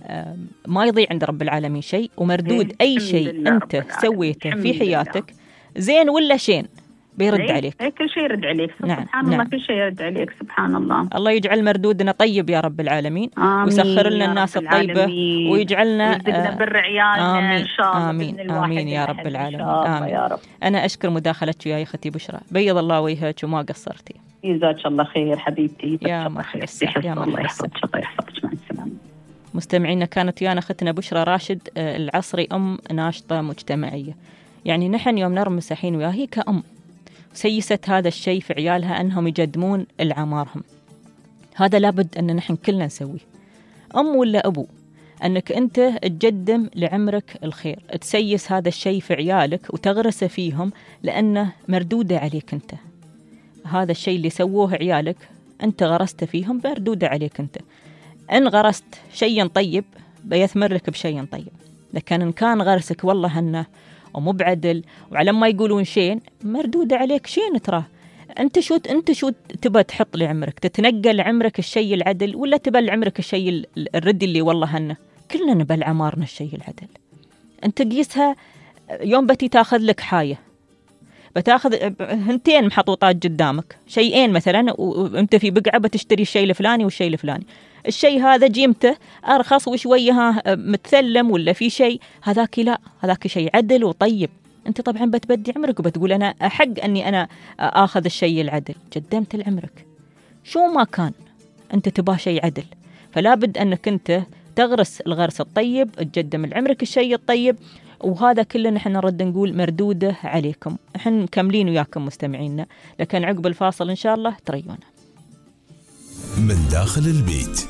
ما يضيع عند رب العالمين شيء، ومردود أي شيء أنت سويته في حياتك زين ولا شين بيرد عليك. كل شيء يرد عليك. سبحان الله. كل شيء يرد عليك سبحان الله. الله يجعل مردودنا طيب يا رب العالمين. ويسخر لنا الناس الطيبة ويجعلنا بر عيالنا إن شاء الله. آمين يا رب العالمين. آمين يا رب. أنا أشكر مداخلتك يا أختي بشرى، بيض الله وجهك وما قصرتي. جزاك الله خير حبيبتي. يا مرحبا. الله يحفظك. الله يحفظك. مع السلامة. مستمعينا كانت ويانا أختنا بشرى راشد العصري، أم ناشطة مجتمعية. يعني نحن يوم نرمس الحين وياها هي كأم سيست هذا الشيء في عيالها أنهم يقدمون العمارهم. هذا لابد أن نحن كلنا نسويه، أم ولا أبو، أنك أنت تقدم لعمرك الخير، تسيس هذا الشيء في عيالك وتغرس فيهم لأنه مردودة عليك أنت. هذا الشيء اللي سووه عيالك أنت غرست فيهم مردودة عليك أنت. إن غرست شيء طيب بيثمر لك بشيء طيب، لكن إن كان غرسك والله أنه ومو بعدل وعلى ما يقولون شين مردود عليك شين. ترى انت شو تبى تحط لعمرك؟ تتنقل عمرك الشيء العدل ولا تبى لعمرك الشيء الردي اللي والله هنا كلنا نبى لعمارنا الشيء العدل. انت قيسها يوم بتي تاخذ لك حايه، بتاخذ هنتين محطوطات قدامك، شيئين مثلا وانت في بقعه بتشتري الشيء الفلاني والشيء الفلاني، الشيء هذا جيمته أرخص وشوية متثلم ولا في شيء، هذاك لا، هذاك شيء عدل وطيب أنت طبعا بتبدي عمرك وبتقول أنا أحق أني أنا آخذ الشيء العدل. قدمت لعمرك شو ما كان، أنت تباه شيء عدل، فلا بد أنك أنت تغرس الغرس الطيب، تقدم لعمرك الشيء الطيب، وهذا كله نحن نرد نقول مردوده عليكم. نحن مكملين وياكم مستمعينا، لكن عقب الفاصل إن شاء الله تريونا. من داخل البيت.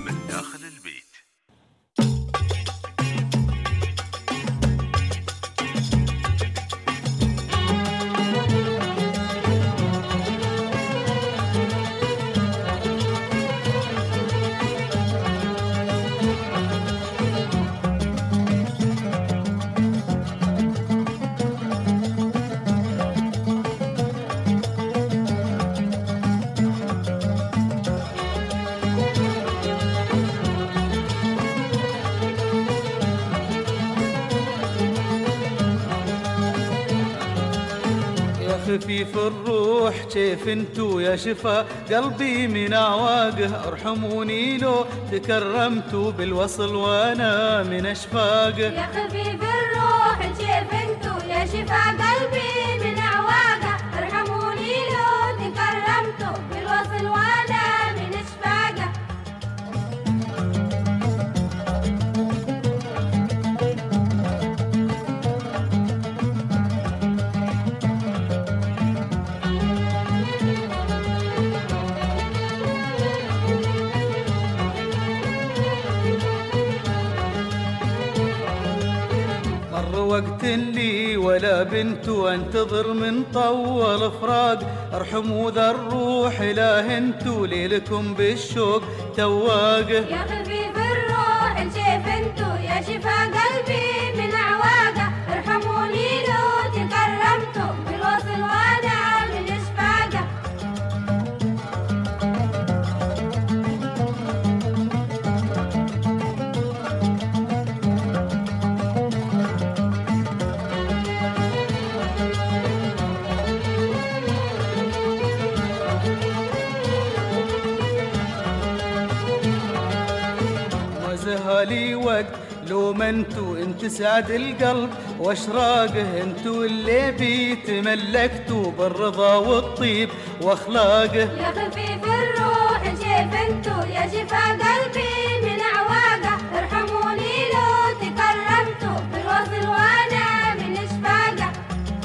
خفيف الروح كيف انتو يا شفا قلبي من عواقه، ارحموني لو تكرمتوا بالوصل وانا من اشفاقه. يا خفيف الروح كيف انتو يا شفا قلبي من عواقه، ارحموني لو تكرمتوا بالوصل وانا من اشفاقه. وقت اللي ولا بنت وانتظر من طول فراق، ارحموا ذا الروح اله انتو ليلكم بالشوق تواقه. يا خفيف الروح كيف انتو يا شفا قلبي من عواقه، ارحموني لو تكرمتوا بالوصل وانا من اشفاقه. لي وقت لو ما انت سعد القلب واشراقه، انتو اللي بيتملكتوا بالرضا والطيب واخلاقه. يا خفيف الروح كيف انتو يا شفا قلبي من عواقه، ارحموني لو تكرمتوا بالوصل وانا من اشفاقه.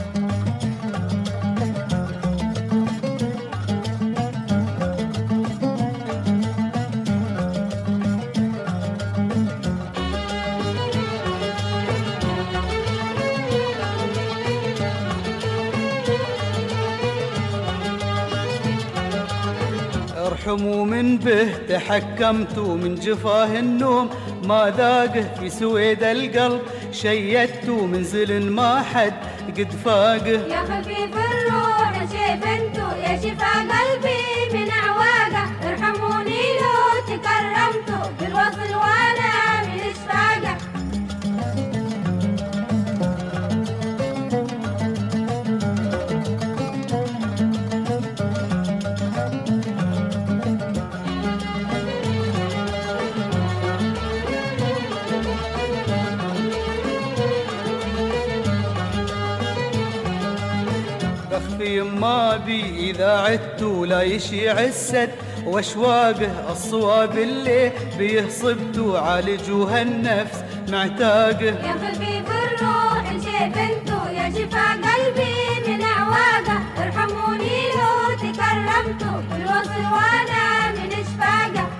ارحموا من به تحكمتوا من جفاه النوم ما ذاقه، في سويد القلب شيدتوا من زل ما حد قد فاقه. يا خفيف الروح كيف انتو يا شفا قلبي من عواقه، ارحموني لو تكرمتوا بالوصل وانا من اشفاقه. بخفي ما بي إذا عدتوا لا يشيع السد واشواقه، الصواب اللي بيصبتوا عالجوها النفس معتاقه. يا خفيف الروح كيف انتو يا شفا قلبي من عواقه، ارحموني لو تكرمتوا بالوصل وانا من اشفاقه.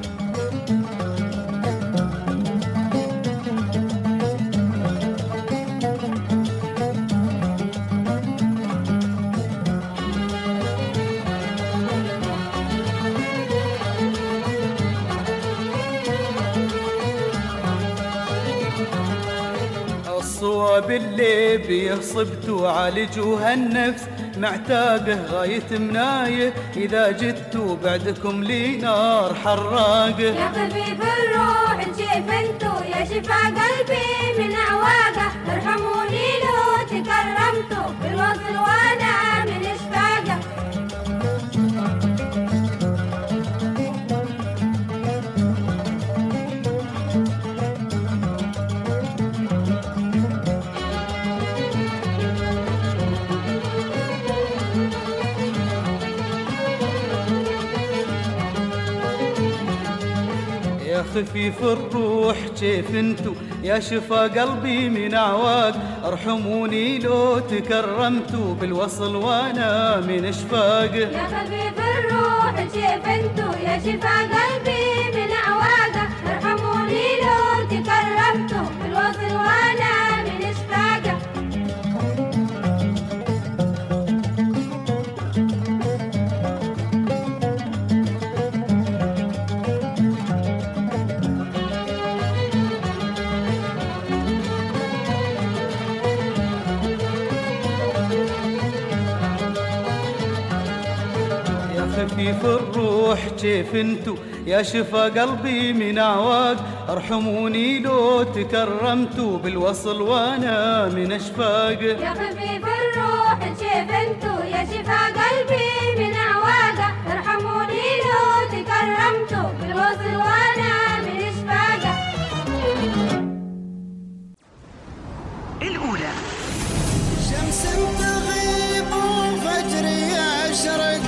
الصواب اللي بيصبتوا عالجوها النفس معتاقه، غاية منايه إذا جدتوا بعدكم لي نار حراقه. يا خفيف الروح كيف انتو يا شفا قلبي من عواقه، ارحموني لو تكرمتوا بالوصل وانا من اشفاقه. خفيف الروح كيف انتو يا شفا قلبي من عواق، ارحموني لو تكرمتوا بالوصل وانا من اشفاق. يا خفيف الروح كيف انتو يا شفا قلبي من عواق، ارحموني لو تكرمتوا بالوصل وانا من اشفاق. خفيف الروح كيف انتو يا شفا قلبي من عواق، ارحموني لو تكرمتوا بالوصل وانا من اشفاق. يا خفيف الروح كيف انتو يا شفا قلبي من عواق، ارحموني لو تكرمتوا بالوصل وانا من اشفاق. الأولى شمس تغيب وفجر يشرق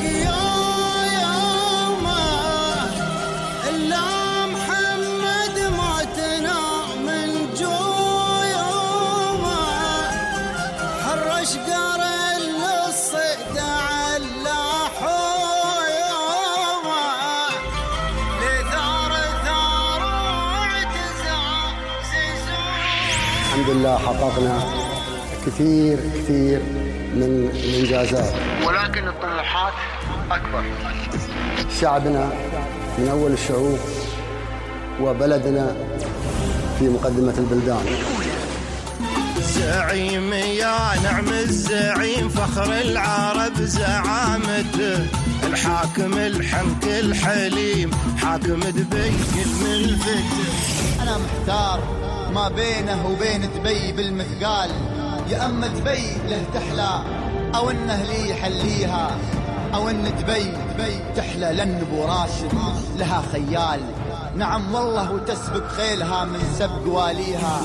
الحمد لله. حققنا كثير من الإنجازات، ولكن الطموحات أكبر. شعبنا من أول الشعوب وبلدنا في مقدمة البلدان. زعيم يا نعم الزعيم فخر العرب زعامته، الحاكم الحنك الحليم حاكم دبي الملفت. أنا محتار ما بينه وبين دبي بالمثقال، يا أما دبي له تحلى أو إنه لي يحليها، أو إن دبي تحلى لأن أبو راشد لها خيال. نعم والله وتسبق خيلها من سبق واليها.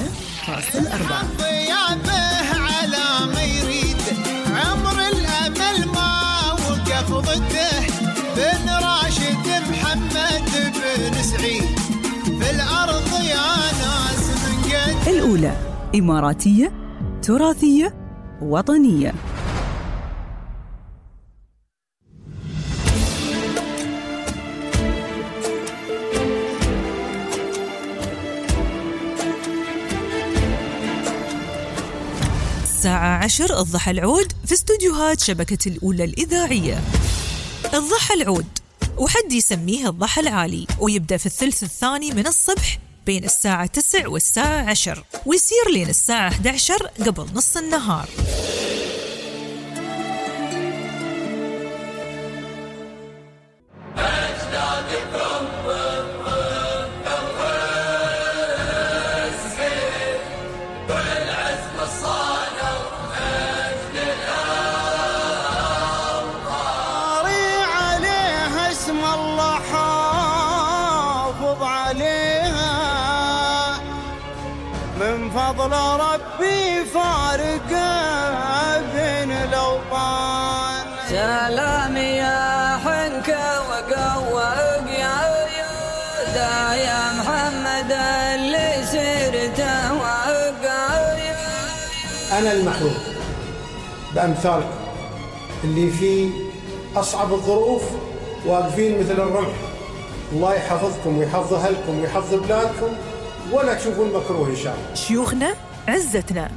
ضيافه على ما يريد عمر الأمل ما وقف ضده، بن راشد محمد بن سعيد في الأرض يا ناس من قد. الأولى إماراتية تراثية وطنية. الساعة 10 الضحى العود في استوديوهات شبكة الأولى الإذاعية. الضحى العود وحد يسميه الضحى العالي، ويبدأ في الثلث الثاني من الصبح بين الساعة 9 والساعة 10، ويصير لين الساعة 11 قبل نص النهار. فضل ربي فارقه بين الأوطان. سلام يا حنكة وقوق يا يودا يا محمد اللي سرته وقع. أنا المحروم بأمثالكم اللي في أصعب الظروف واقفين مثل الرمح. الله يحفظكم ويحفظ أهلكم ويحفظ بلادكم، ولا تشوفون مكروه إن شاء الله. شيوخنا عزتنا.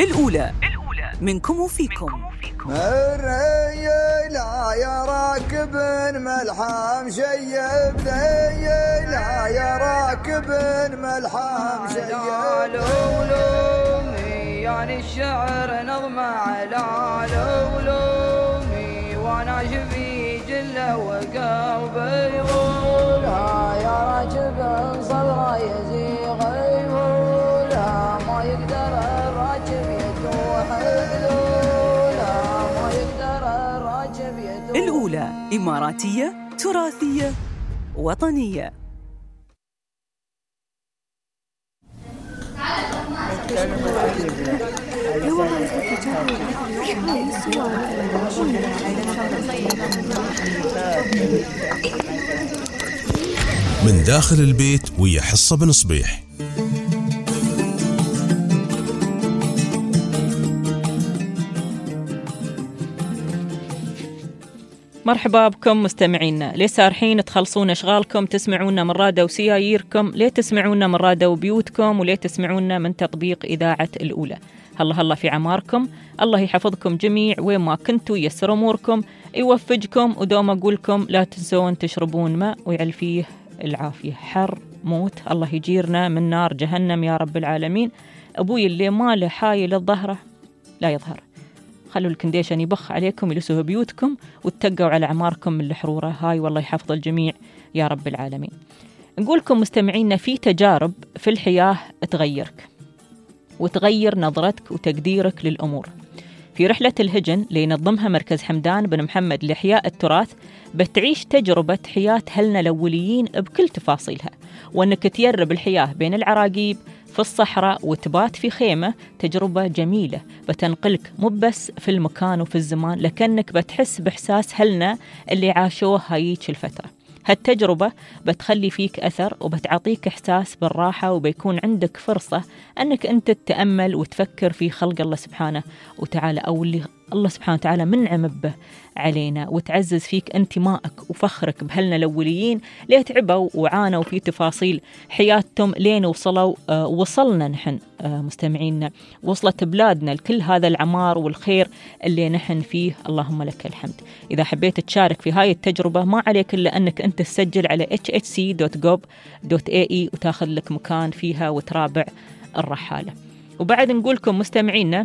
الأولى منكم وفيكم. لا يا راكب ملحام شيب لا يا راكب ملحام شيب يعني الشعر نظم على لولومي وانا شفي جله وقلبي يقولها يا راكب صدره يزيغ يقولها ما يقدر الراكب يتوح ما يقدر الراكب يتوح. الأولى إماراتية تراثية وطنية. من داخل البيت ويا حصة بن صبيح. مرحبا بكم مستمعينا. ليه سارحين تخلصون أشغالكم تسمعونا من راديو سياييركم؟ ليه تسمعونا من راديو بيوتكم؟ وليه تسمعونا من تطبيق إذاعة الأولى؟ هلا في عماركم، الله يحفظكم جميع وين ما كنتوا، ييسر أموركم، يوفقكم، ودوم أقولكم لا تنسون تشربون ماء ويعلفيه العافية. حر موت، الله يجيرنا من نار جهنم يا رب العالمين. أبوي اللي ماله حايل الظهره لا يظهر، خلوا الكنديشن يبخ عليكم، يلسوه بيوتكم واتقوا على عماركم من الحرورة هاي، والله يحفظ الجميع يا رب العالمين. نقولكم مستمعينا في تجارب في الحياة تغيرك وتغير نظرتك وتقديرك للأمور. في رحلة الهجن اللي ينظمها مركز حمدان بن محمد لإحياء التراث بتعيش تجربة حياة أهلنا الأوليين بكل تفاصيلها، وأنك تيرب الحياة بين العراقيب في الصحراء وتبات في خيمة. تجربة جميلة بتنقلك مو بس في المكان وفي الزمان، لكنك بتحس بإحساس أهلنا اللي عاشوه هايك الفترة. هالتجربة بتخلي فيك أثر وبتعطيك إحساس بالراحة، وبيكون عندك فرصة أنك أنت تتأمل وتفكر في خلق الله سبحانه وتعالى، أو اللي الله سبحانه وتعالى منعم به علينا، وتعزز فيك انتمائك وفخرك بهلنا الأوليين اللي تعبوا وعانوا في تفاصيل حياتهم لين وصلنا نحن مستمعينا، وصلت بلادنا لكل هذا العمار والخير اللي نحن فيه، اللهم لك الحمد. إذا حبيت تشارك في هاي التجربة ما عليك إلا أنك أنت تسجل على hhc.gov.ae وتاخذ لك مكان فيها وترابع الرحالة. وبعد نقولكم مستمعينا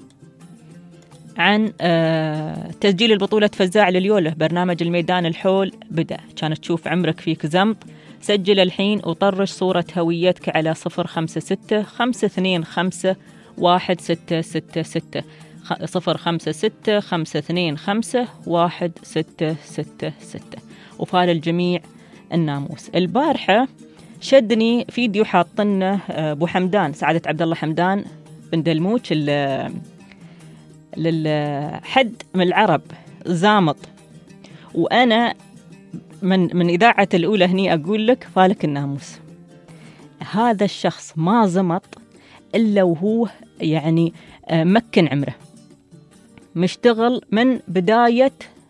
عن تسجيل البطولة فزاع لليولة. برنامج الميدان الحول بدأ، كانت تشوف عمرك فيك زمط، سجل الحين وطرش صورة هويتك على 056-525-1666 056-525-1666. وفال الجميع الناموس. البارحة شدني فيديو حاطنه أبو حمدان سعادة عبد الله حمدان بن دلموش للحد من العرب زامط، وأنا من إذاعة الأولى هني أقول لك فالك الناموس. هذا الشخص ما زمط إلا وهو يعني مكن عمره، مشتغل من بداية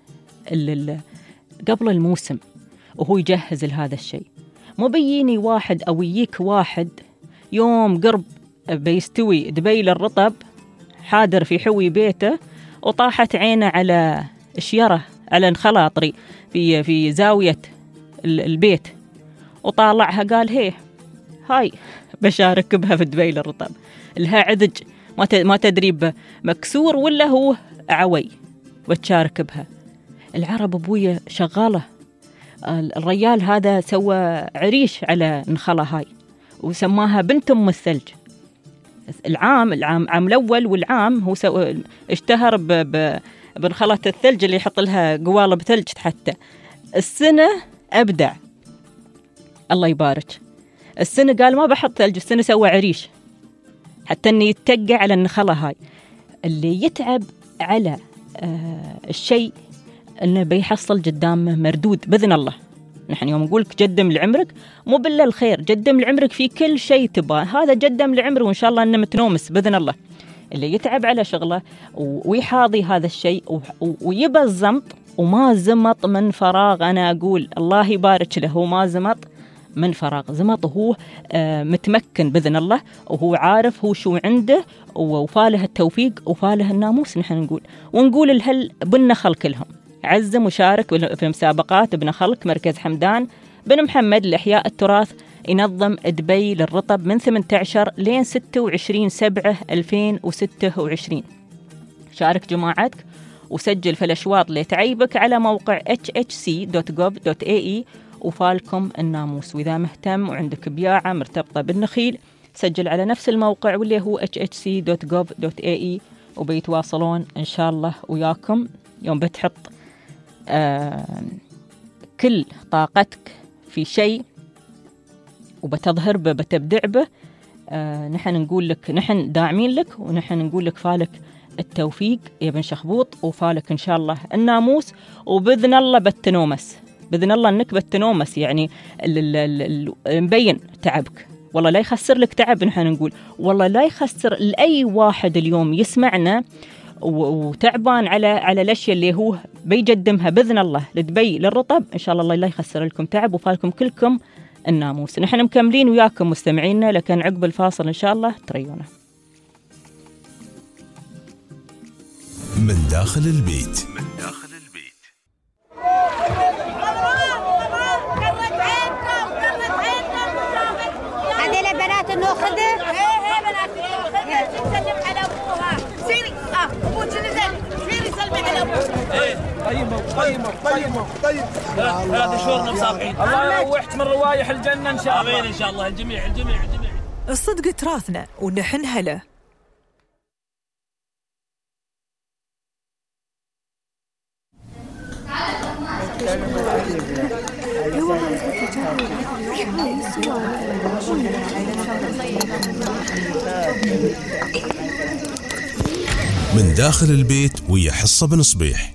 قبل الموسم وهو يجهز لهذا الشيء. مو بييني واحد أو يجيك واحد يوم قرب بيستوي دبيل الرطب حادر في حوي بيته وطاحت عينه على شيرة على خلاطري في زاوية البيت وطالعها قال هاي بشارك بها في دبيل الرطب، لها عدج ما تدري مكسور ولا هو عوي وتشارك بها. العرب أبويا شغالة، الرجال هذا سوى عريش على نخلة هاي وسماها بنت أم الثلج. العام الأول والعام هو اشتهر بنخلة الثلج اللي يحط لها قوالب ثلج حتى. السنة أبدع الله يبارك، السنة قال ما بحط ثلج، السنة سوى عريش حتى أنه يتقى على النخلة هاي. اللي يتعب على الشيء أنه بيحصل قدامه مردود بإذن الله. نحن يوم نقولك قدم لعمرك مو بالله الخير، قدم لعمرك في كل شيء تباه، هذا قدم لعمره وإن شاء الله أنه متنومس بإذن الله. اللي يتعب على شغله ويحاضي هذا الشيء ويبى الزمط وما زمط من فراغ، أنا أقول الله يبارك له وما زمط من فراغ، زمط وهو متمكن بإذن الله، وهو عارف هو شو عنده، وفاله التوفيق وفاله الناموس. نحن نقول الهل بن خلق كلهم عزم وشارك في مسابقات بن خلق مركز حمدان بن محمد لإحياء التراث، ينظم دبي للرطب من 18 لين 26/7/2026. شارك جماعتك وسجل في الأشواط اللي تعيبك على موقع hhc.gov.ae وفالكم الناموس. وإذا مهتم وعندك بياعة مرتبطة بالنخيل سجل على نفس الموقع واللي هو hhc.gov.ae وبيتواصلون إن شاء الله وياكم. يوم بتحط كل طاقتك في شيء وبتظهر به بتبدع به، نحن نقول لك نحن داعمين لك، ونحن نقول لك فالك التوفيق يا بن شخبوط، وفالك إن شاء الله الناموس، وبإذن الله بتنومس، بإذن الله أنك بتنومس. يعني مبين تعبك، والله لا يخسر لك تعب. نحن نقول والله لا يخسر لأي واحد اليوم يسمعنا وتعبان على الأشياء اللي هو بيقدمها بإذن الله لدبي للرطب، إن شاء الله لا يخسر لكم تعب وفالكم كلكم الناموس. نحن مكملين وياكم مستمعينا، لكن عقب الفاصل إن شاء الله تريونا. من داخل البيت. هذه البنات ناخذها. ايه بنات ناخذها تسلم على ابوها. سيري ابوك نزل، سيري سلمي على ابوك. ايه طيب هذا شورنا مصابحين. الله يروحت من روايح الجنه ان شاء الله. امين ان شاء الله. الجميع. الصدق تراثنا ونحن هلا. من داخل البيت ويا حصة بن صبيح.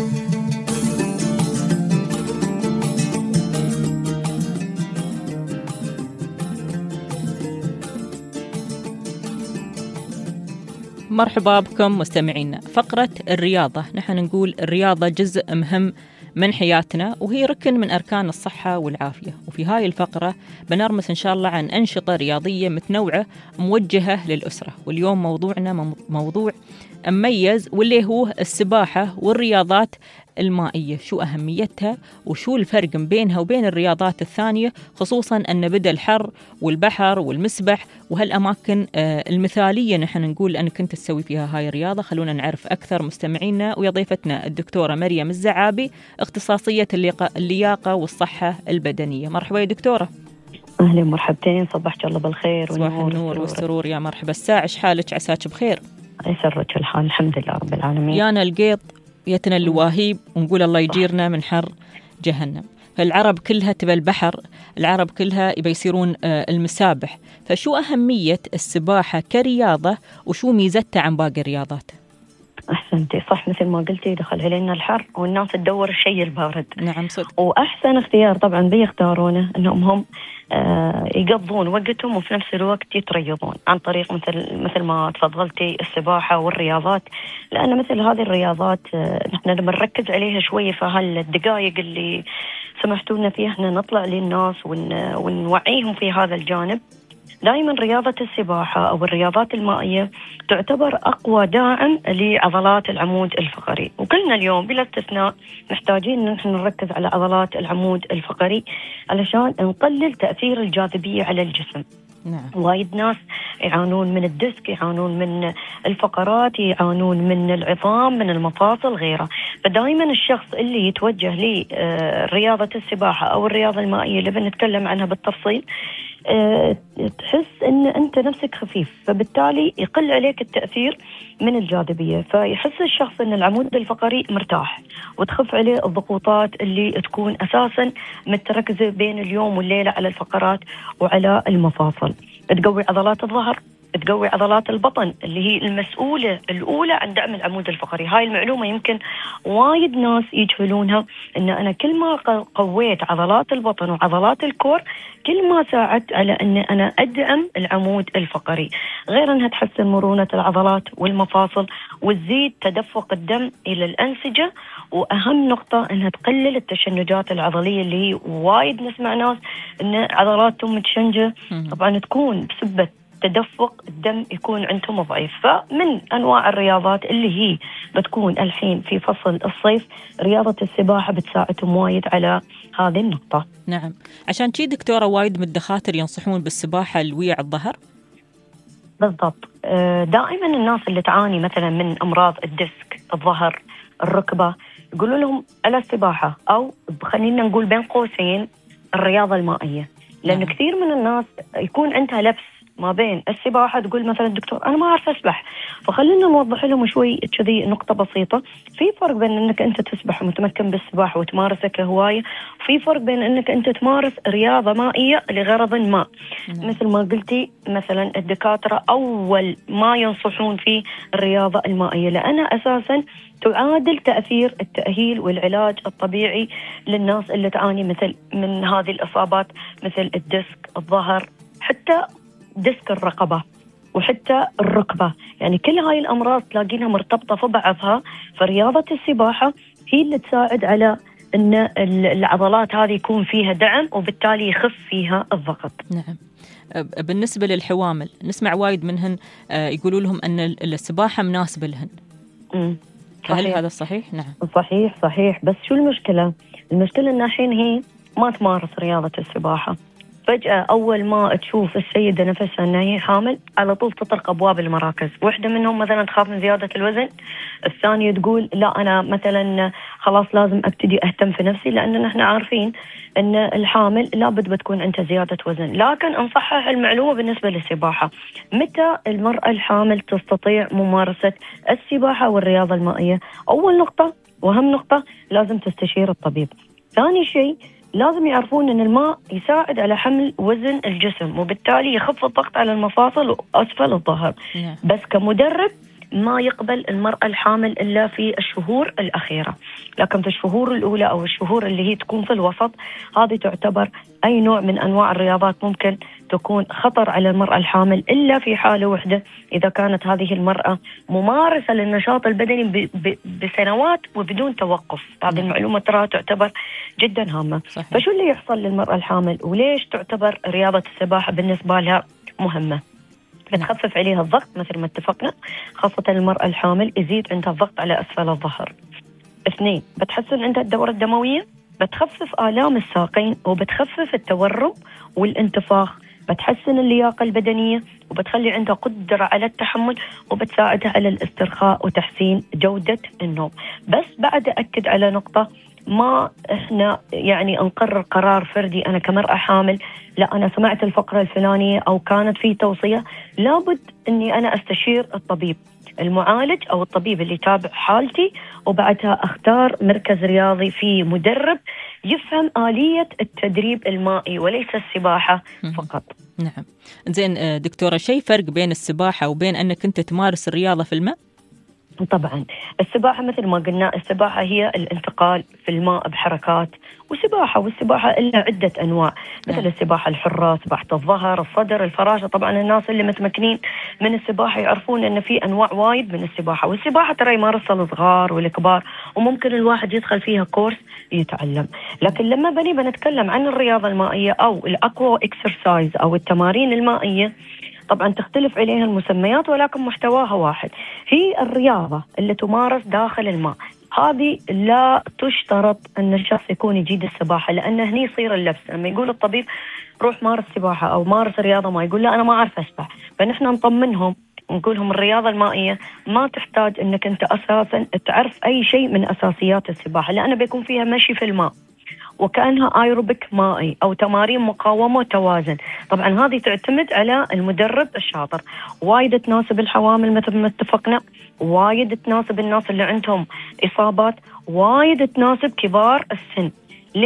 مرحبا بكم مستمعينا. فقرة الرياضة، نحن نقول الرياضة جزء مهم من حياتنا وهي ركن من أركان الصحة والعافية. وفي هاي الفقرة بنرمس إن شاء الله عن أنشطة رياضية متنوعة موجهة للأسرة. واليوم موضوعنا موضوع مميز واللي هو السباحة والرياضات المائية، شو أهميتها وشو الفرق بينها وبين الرياضات الثانية، خصوصا أن بدأ الحر والبحر والمسبح وهالأماكن المثالية نحن نقول أنك كنت تسوي فيها هاي الرياضة. خلونا نعرف أكثر مستمعينا ويا ضيفتنا الدكتورة مريم الزعابي، اختصاصية اللياقة والصحة البدنية. مرحبا يا دكتورة. أهلا مرحبتين، صبحك الله بالخير صباح النور والسرور. يا مرحبا، الساعة حالك؟ عساك بخير؟ يسرك الحال، الحمد لله رب العالمين. يانا القيط يتنا اللواهيب ونقول الله يجيرنا من حر جهنم. فالعرب كلها تبى البحر، العرب كلها يبى يصيرون المسابح. فشو أهمية السباحة كرياضة وشو ميزتها عن باقي الرياضات؟ أحسنتي، صح مثل ما قلتي، دخل علينا الحر والناس تدور الشيء البارد. نعم صدق. وأحسن اختيار طبعا بيختارونه أنهم هم يقضون وقتهم وفي نفس الوقت يتريضون عن طريق مثل ما تفضلتي السباحة والرياضات. لأن مثل هذه الرياضات نحن لما نركز عليها شوية في هالدقائق اللي سمحتوا لنا فيها احنا نطلع للناس ونوعيهم في هذا الجانب. دائما رياضة السباحة أو الرياضات المائية تعتبر أقوى داعم لعضلات العمود الفقري، وكلنا اليوم بلا استثناء محتاجين أن نحن نركز على عضلات العمود الفقري علشان نقلل تأثير الجاذبية على الجسم. نعم. وايد ناس يعانون من الديسك، يعانون من الفقرات، يعانون من العظام، من المفاصل غيره. فدائما الشخص اللي يتوجه لرياضة السباحة أو الرياضة المائية اللي بنتكلم عنها بالتفصيل تحس ان انت نفسك خفيف، فبالتالي يقل عليك التأثير من الجاذبية، فيحس الشخص ان العمود الفقري مرتاح وتخف عليه الضغوطات اللي تكون اساسا متركزة بين اليوم والليلة على الفقرات وعلى المفاصل. تقوي عضلات الظهر، تقوي عضلات البطن اللي هي المسؤولة الأولى عن دعم العمود الفقري. هاي المعلومة يمكن وايد ناس يجهلونها، إن أنا كل ما قويت عضلات البطن وعضلات الكور كل ما ساعدت على أن أنا أدعم العمود الفقري، غير أنها تحسن مرونة العضلات والمفاصل وتزيد تدفق الدم إلى الأنسجة، وأهم نقطة أنها تقلل التشنجات العضلية اللي هي وايد نسمع ناس أن عضلاتهم متشنجة، طبعا تكون بسبب تدفق الدم يكون عندهم ضعيف. فمن أنواع الرياضات اللي هي بتكون الحين في فصل الصيف رياضة السباحة بتساعدهم وايد على هذه النقطة. نعم، عشان شي دكتورة وايد من الدكاترة ينصحون بالسباحة لويع الظهر. بالضبط. دائما الناس اللي تعاني مثلا من أمراض الديسك، الظهر، الركبة، يقولوا لهم على السباحة، أو خلينا نقول بين قوسين الرياضة المائية، لأن كثير من الناس يكون عندها لبس ما بين السباحة. تقول مثلا دكتور أنا ما أعرف أسبح، فخلينا نوضح لهم شوي كذي نقطة بسيطة. في فرق بين أنك أنت تسبح ومتمكن بالسباحة وتمارسها كهواية، وفي فرق بين أنك أنت تمارس رياضة مائية لغرض ما. مثل ما قلتي مثلا الدكاترة أول ما ينصحون في الرياضة المائية، لأنها أساسا تعادل تأثير التأهيل والعلاج الطبيعي للناس اللي تعاني مثل من هذه الإصابات مثل الديسك، الظهر، حتى ديسك الرقبة وحتى الركبة. يعني كل هاي الأمراض تلاقينها مرتبطة في بعضها، فرياضة السباحة هي اللي تساعد على أن العضلات هذه يكون فيها دعم وبالتالي يخف فيها الضغط. نعم. بالنسبة للحوامل نسمع وايد منهن يقولوا لهم أن السباحة مناسبة لهن. هل هذا صحيح؟ نعم صحيح. بس شو المشكلة؟ المشكلة أن الحين هي ما تمارس رياضة السباحة، فجأة أول ما تشوف السيدة نفسها أنها هي حامل على طول تطرق أبواب المراكز. واحدة منهم مثلا تخاف من زيادة الوزن، الثانية تقول لا أنا مثلا خلاص لازم أبتدي أهتم في نفسي، لأن نحن عارفين أن الحامل لابد بتكون عندها زيادة وزن. لكن أنصحها المعلومة بالنسبة للسباحة، متى المرأة الحامل تستطيع ممارسة السباحة والرياضة المائية؟ أول نقطة وأهم نقطة لازم تستشير الطبيب. ثاني شيء لازم يعرفون أن الماء يساعد على حمل وزن الجسم، وبالتالي يخفض الضغط على المفاصل وأسفل الظهر. بس كمدرب ما يقبل المرأة الحامل إلا في الشهور الأخيرة، لكن في الشهور الأولى أو الشهور اللي هي تكون في الوسط هذه تعتبر أي نوع من أنواع الرياضات ممكن تكون خطر على المرأة الحامل، إلا في حالة واحدة إذا كانت هذه المرأة ممارسة للنشاط البدني بسنوات وبدون توقف. هذه المعلومة ترى تعتبر جدا هامة. فشو اللي يحصل للمرأة الحامل وليش تعتبر رياضة السباحة بالنسبة لها مهمة؟ بتخفف عليها الضغط مثل ما اتفقنا، خاصة المرأة الحامل يزيد عندها الضغط على أسفل الظهر. 2 بتحسن عندها الدورة الدموية، بتخفف آلام الساقين وبتخفف التورم والانتفاخ، بتحسن اللياقة البدنية وبتخلي عندها قدرة على التحمل وبتساعدها على الاسترخاء وتحسين جودة النوم. بس بعد أكد على نقطة، ما إحنا يعني نقرر قرار فردي أنا كمرأة حامل، لا أنا سمعت الفقرة الفلانية أو كانت في توصية، لابد أني أنا أستشير الطبيب المعالج أو الطبيب اللي يتابع حالتي، وبعدها أختار مركز رياضي فيه مدرب يفهم آلية التدريب المائي وليس السباحة فقط. نعم. زين دكتورة، شيء فرق بين السباحة وبين أنك أنت تمارس الرياضة في الماء؟ طبعا السباحة مثل ما قلنا، السباحة هي الانتقال في الماء بحركات والسباحة إلها عدة أنواع، مثل السباحة الحرة، سباحة الظهر، الصدر، الفراشة. طبعا الناس اللي متمكنين من السباحة يعرفون أن في أنواع وايد من السباحة، والسباحة ترى يمارسها الصغار والكبار، وممكن الواحد يدخل فيها كورس يتعلم. لكن لما بنتكلم عن الرياضة المائية أو الأكوا إكسرسايز أو التمارين المائية، طبعا تختلف عليها المسميات ولكن محتواها واحد. هي الرياضة اللي تمارس داخل الماء، هذه لا تشترط أن الشخص يكون يجيد السباحة، لأن هني يصير اللبس. لما يقول الطبيب روح مارس سباحة أو مارس رياضة ما، يقول لا أنا ما أعرف أسبح، فنحن نطمنهم نقولهم الرياضة المائية ما تحتاج أنك أنت أساسا تعرف أي شيء من أساسيات السباحة، لأنه بيكون فيها مشي في الماء وكأنها ايروبيك مائي أو تمارين مقاومة وتوازن. طبعا هذه تعتمد على المدرب الشاطر. وايد تناسب الحوامل مثل ما اتفقنا، وايد تناسب الناس اللي عندهم إصابات، وايد تناسب كبار السن. ليش؟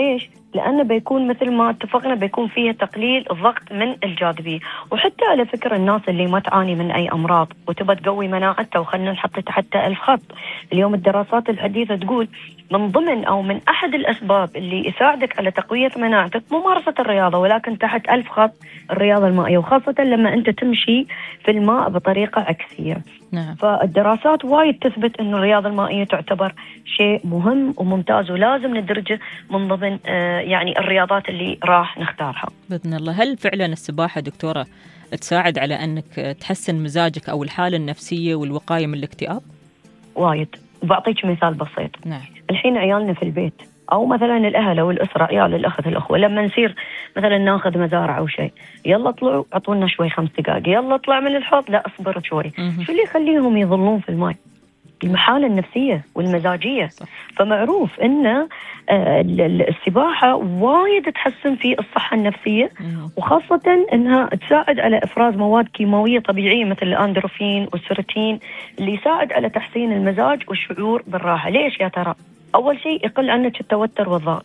لأنه بيكون مثل ما اتفقنا بيكون فيه تقليل الضغط من الجاذبية. وحتى على فكرة الناس اللي ما تعاني من أي أمراض وتبى تقوي مناعتها، وخلنا نحط حتى الخط، اليوم الدراسات الحديثة تقول من ضمن أو من أحد الأسباب اللي يساعدك على تقوية مناعتك ممارسة الرياضة، ولكن تحت 1000 خط الرياضة المائية، وخاصة لما أنت تمشي في الماء بطريقة عكسية. نعم. فالدراسات وايد تثبت أن الرياضة المائية تعتبر شيء مهم وممتاز، ولازم ندرجه من ضمن يعني الرياضات اللي راح نختارها بإذن الله. هل فعلا السباحة دكتورة تساعد على أنك تحسن مزاجك أو الحالة النفسية والوقاية من الاكتئاب؟ وايد. بعطيك مثال بسيط. نعم. الحين عيالنا في البيت أو مثلا الأهل أو الأسرة، عيال الأخت الأخوة، لما نصير مثلا ناخذ مزارع أو شيء، يلا طلعوا عطونا شوي 5 دقائق، يلا طلع من الحوض، لا اصبر شوي. شو اللي يخليهم يظلون في الماء؟ المحالة النفسية والمزاجية. صح. فمعروف أن السباحة وايد تحسن في الصحة النفسية، وخاصة أنها تساعد على إفراز مواد كيماوية طبيعية مثل الأندروفين والسيروتونين اللي يساعد على تحسين المزاج والشعور بالراحة. ليش يا ترى؟ أول شيء يقل عنك التوتر والضغط.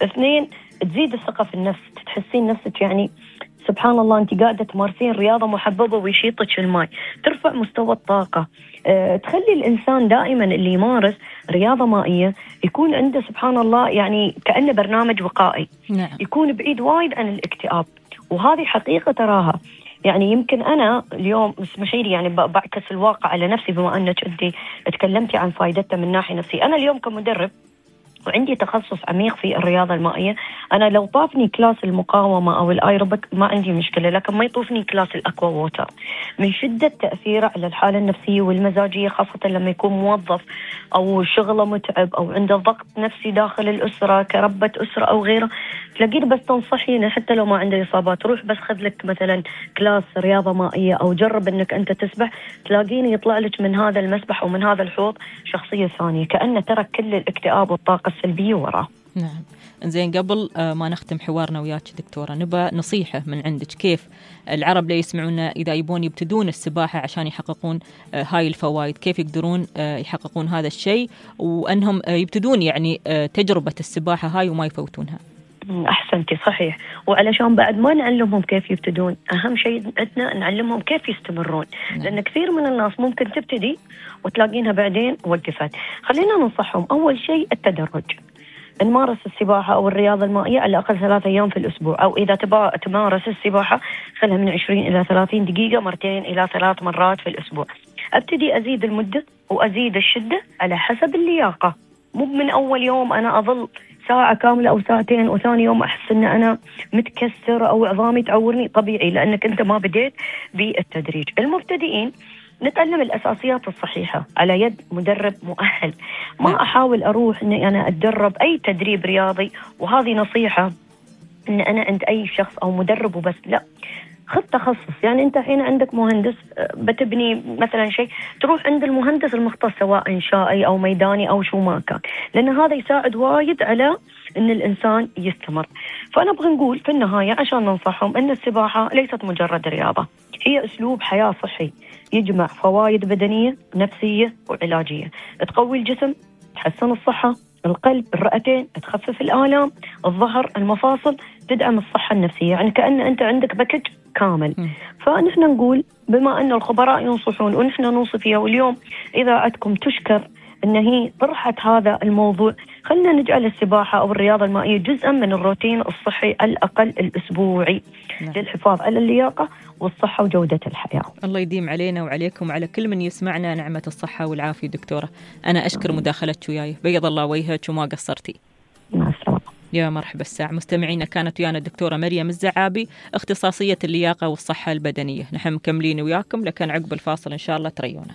2 تزيد الثقة في النفس، تحسين نفسك يعني سبحان الله أنت قاعدة تمارسين رياضة محببة ويشيطك الماء، ترفع مستوى الطاقة، تخلي الإنسان دائما اللي يمارس رياضة مائية يكون عنده سبحان الله يعني كأنه برنامج وقائي. نعم. يكون بعيد وايد عن الاكتئاب، وهذه حقيقة تراها. يعني يمكن أنا اليوم اسمحيلي يعني بعكس الواقع على نفسي، بما أنك أنت تكلمتي عن فائدتها من ناحية نفسية. أنا اليوم كمدرب وعندي تخصص عميق في الرياضة المائية، أنا لو طافني كلاس المقاومة أو الآيروبيك ما عندي مشكلة، لكن ما يطوفني كلاس الأكوا ووتر من شدة تأثيره على الحالة النفسية والمزاجية، خاصة لما يكون موظف أو شغله متعب أو عنده ضغط نفسي داخل الأسرة كربة أسرة أو غيره. تلاقين بس تنصحين حتى لو ما عنده إصابات، روح بس خذ لك مثلا كلاس رياضة مائية أو جرب أنك أنت تسبح، تلاقين يطلع لك من هذا المسبح ومن هذا الحوض شخصية ثانية، كأنه ترك كل الاكتئاب والطاقة السلبية وراه. نعم. زين، قبل ما نختم حوارنا وياك دكتورة، نبى نصيحة من عندك كيف العرب اللي يسمعونا إذا يبون يبتدون السباحة عشان يحققون هاي الفوائد، كيف يقدرون يحققون هذا الشيء وأنهم يبتدون يعني تجربة السباحة هاي وما يفوتونها؟ أحسنتي، صحيح. وعلشان بعد ما نعلمهم كيف يبتدون، أهم شيء عندنا نعلمهم كيف يستمرون. لأن كثير من الناس ممكن تبتدي وتلاقينها بعدين وقفت. خلينا ننصحهم أول شيء التدرج، نمارس السباحة أو الرياضة المائية على الأقل 3 أيام في الأسبوع، أو إذا تبغى تمارس السباحة خلها من 20 إلى 30 دقيقة 2 إلى 3 مرات في الأسبوع. أبتدي أزيد المدة وأزيد الشدة على حسب اللياقة، مو من أول يوم أنا أظل ساعة كاملة أو ساعتين وثاني يوم أحس أن أنا متكسر أو عظامي تعورني. طبيعي لأنك أنت ما بديت بالتدريج. المبتدئين نتعلم الأساسيات الصحيحة على يد مدرب مؤهل، ما أحاول أروح أني أنا أتدرب أي تدريب رياضي، وهذه نصيحة أن أنا عند أي شخص أو مدرب وبس، لا، خذ تخصص. يعني أنت حين عندك مهندس بتبني مثلا شيء، تروح عند المهندس المختص سواء إنشائي أو ميداني أو شو ما كان، لأن هذا يساعد وايد على أن الإنسان يستمر. فأنا أبغى نقول في النهاية عشان ننصحهم أن السباحة ليست مجرد رياضة، هي أسلوب حياة صحي يجمع فوائد بدنية نفسية وعلاجية، تقوي الجسم، تحسن الصحة، القلب، الرئتين، تخفف الآلام، الظهر، المفاصل، تدعم الصحة النفسية. يعني كأن أنت عندك باكج كامل. فنحن نقول بما أن الخبراء ينصحون ونحن نوصي فيها، واليوم إذاعتكم تشكر أن هي طرحت هذا الموضوع، خلنا نجعل السباحة أو الرياضة المائية جزءا من الروتين الصحي الأقل الأسبوعي للحفاظ على اللياقة والصحة وجودة الحياة. الله يديم علينا وعليكم وعلى كل من يسمعنا نعمة الصحة والعافية. دكتورة أنا أشكر مداخلتك وياي، بيض الله وجهك وما قصرتي. مع السلامة. يا مرحبا الساعة. مستمعينا، كانت ويانا الدكتورة مريم الزعابي اختصاصية اللياقة والصحة البدنية. نحن مكملين وياكم، لكن عقب الفاصل إن شاء الله تريونا.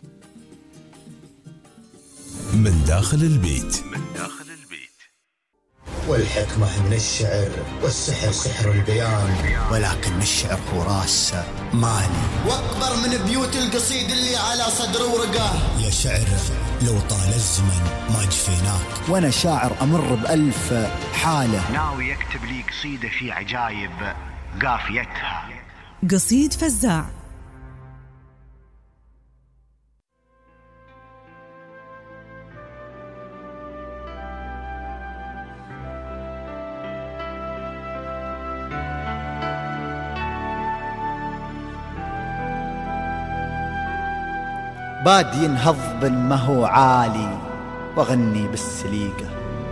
من داخل البيت. والحكمة من الشعر والسحر سحر البيان، ولكن الشعر هو راس مالي. واكبر من بيوت القصيد اللي على صدر ورقاه. يا شعر لو طال الزمن ما جفيناك، وانا شاعر امر ب1000 حالة. ناوي يكتب لي قصيدة في عجايب قافيتها. قصيد فزاع. بادي ينهض ما هو عالي وغني بالسليقة.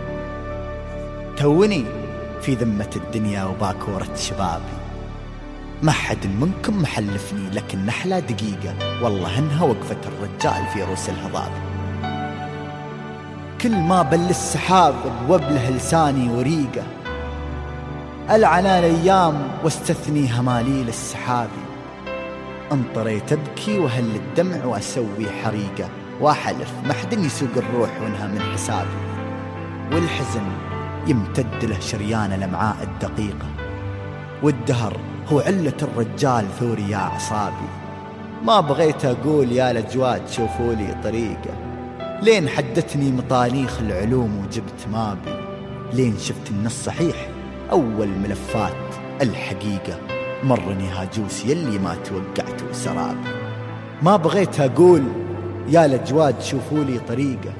توني في ذمة الدنيا وباكورة شبابي، ما حد منكم محلفني لكن نحلة دقيقة، والله انها وقفة الرجال في روس الهضاب. كل ما بل السحاب بوبله لساني وريقة، ألعن الأيام واستثني هماليل السحابي. انطريت أبكي وهل الدمع وأسوي حريقة، وأحلف ما حد يسوق الروح وانها من حسابي. والحزن يمتد له شريان الأمعاء الدقيقة، والدهر هو علة الرجال ثوري يا عصابي. ما بغيت أقول يا الأجواد شوفوا لي طريقة، لين حدتني مطانيخ العلوم وجبت مابي. لين شفت إن الصحيح أول ملفات الحقيقة، مرني هاجوس يلي ما توقعت سرابي. ما بغيت أقول يا الأجواد شوفوا لي طريقة،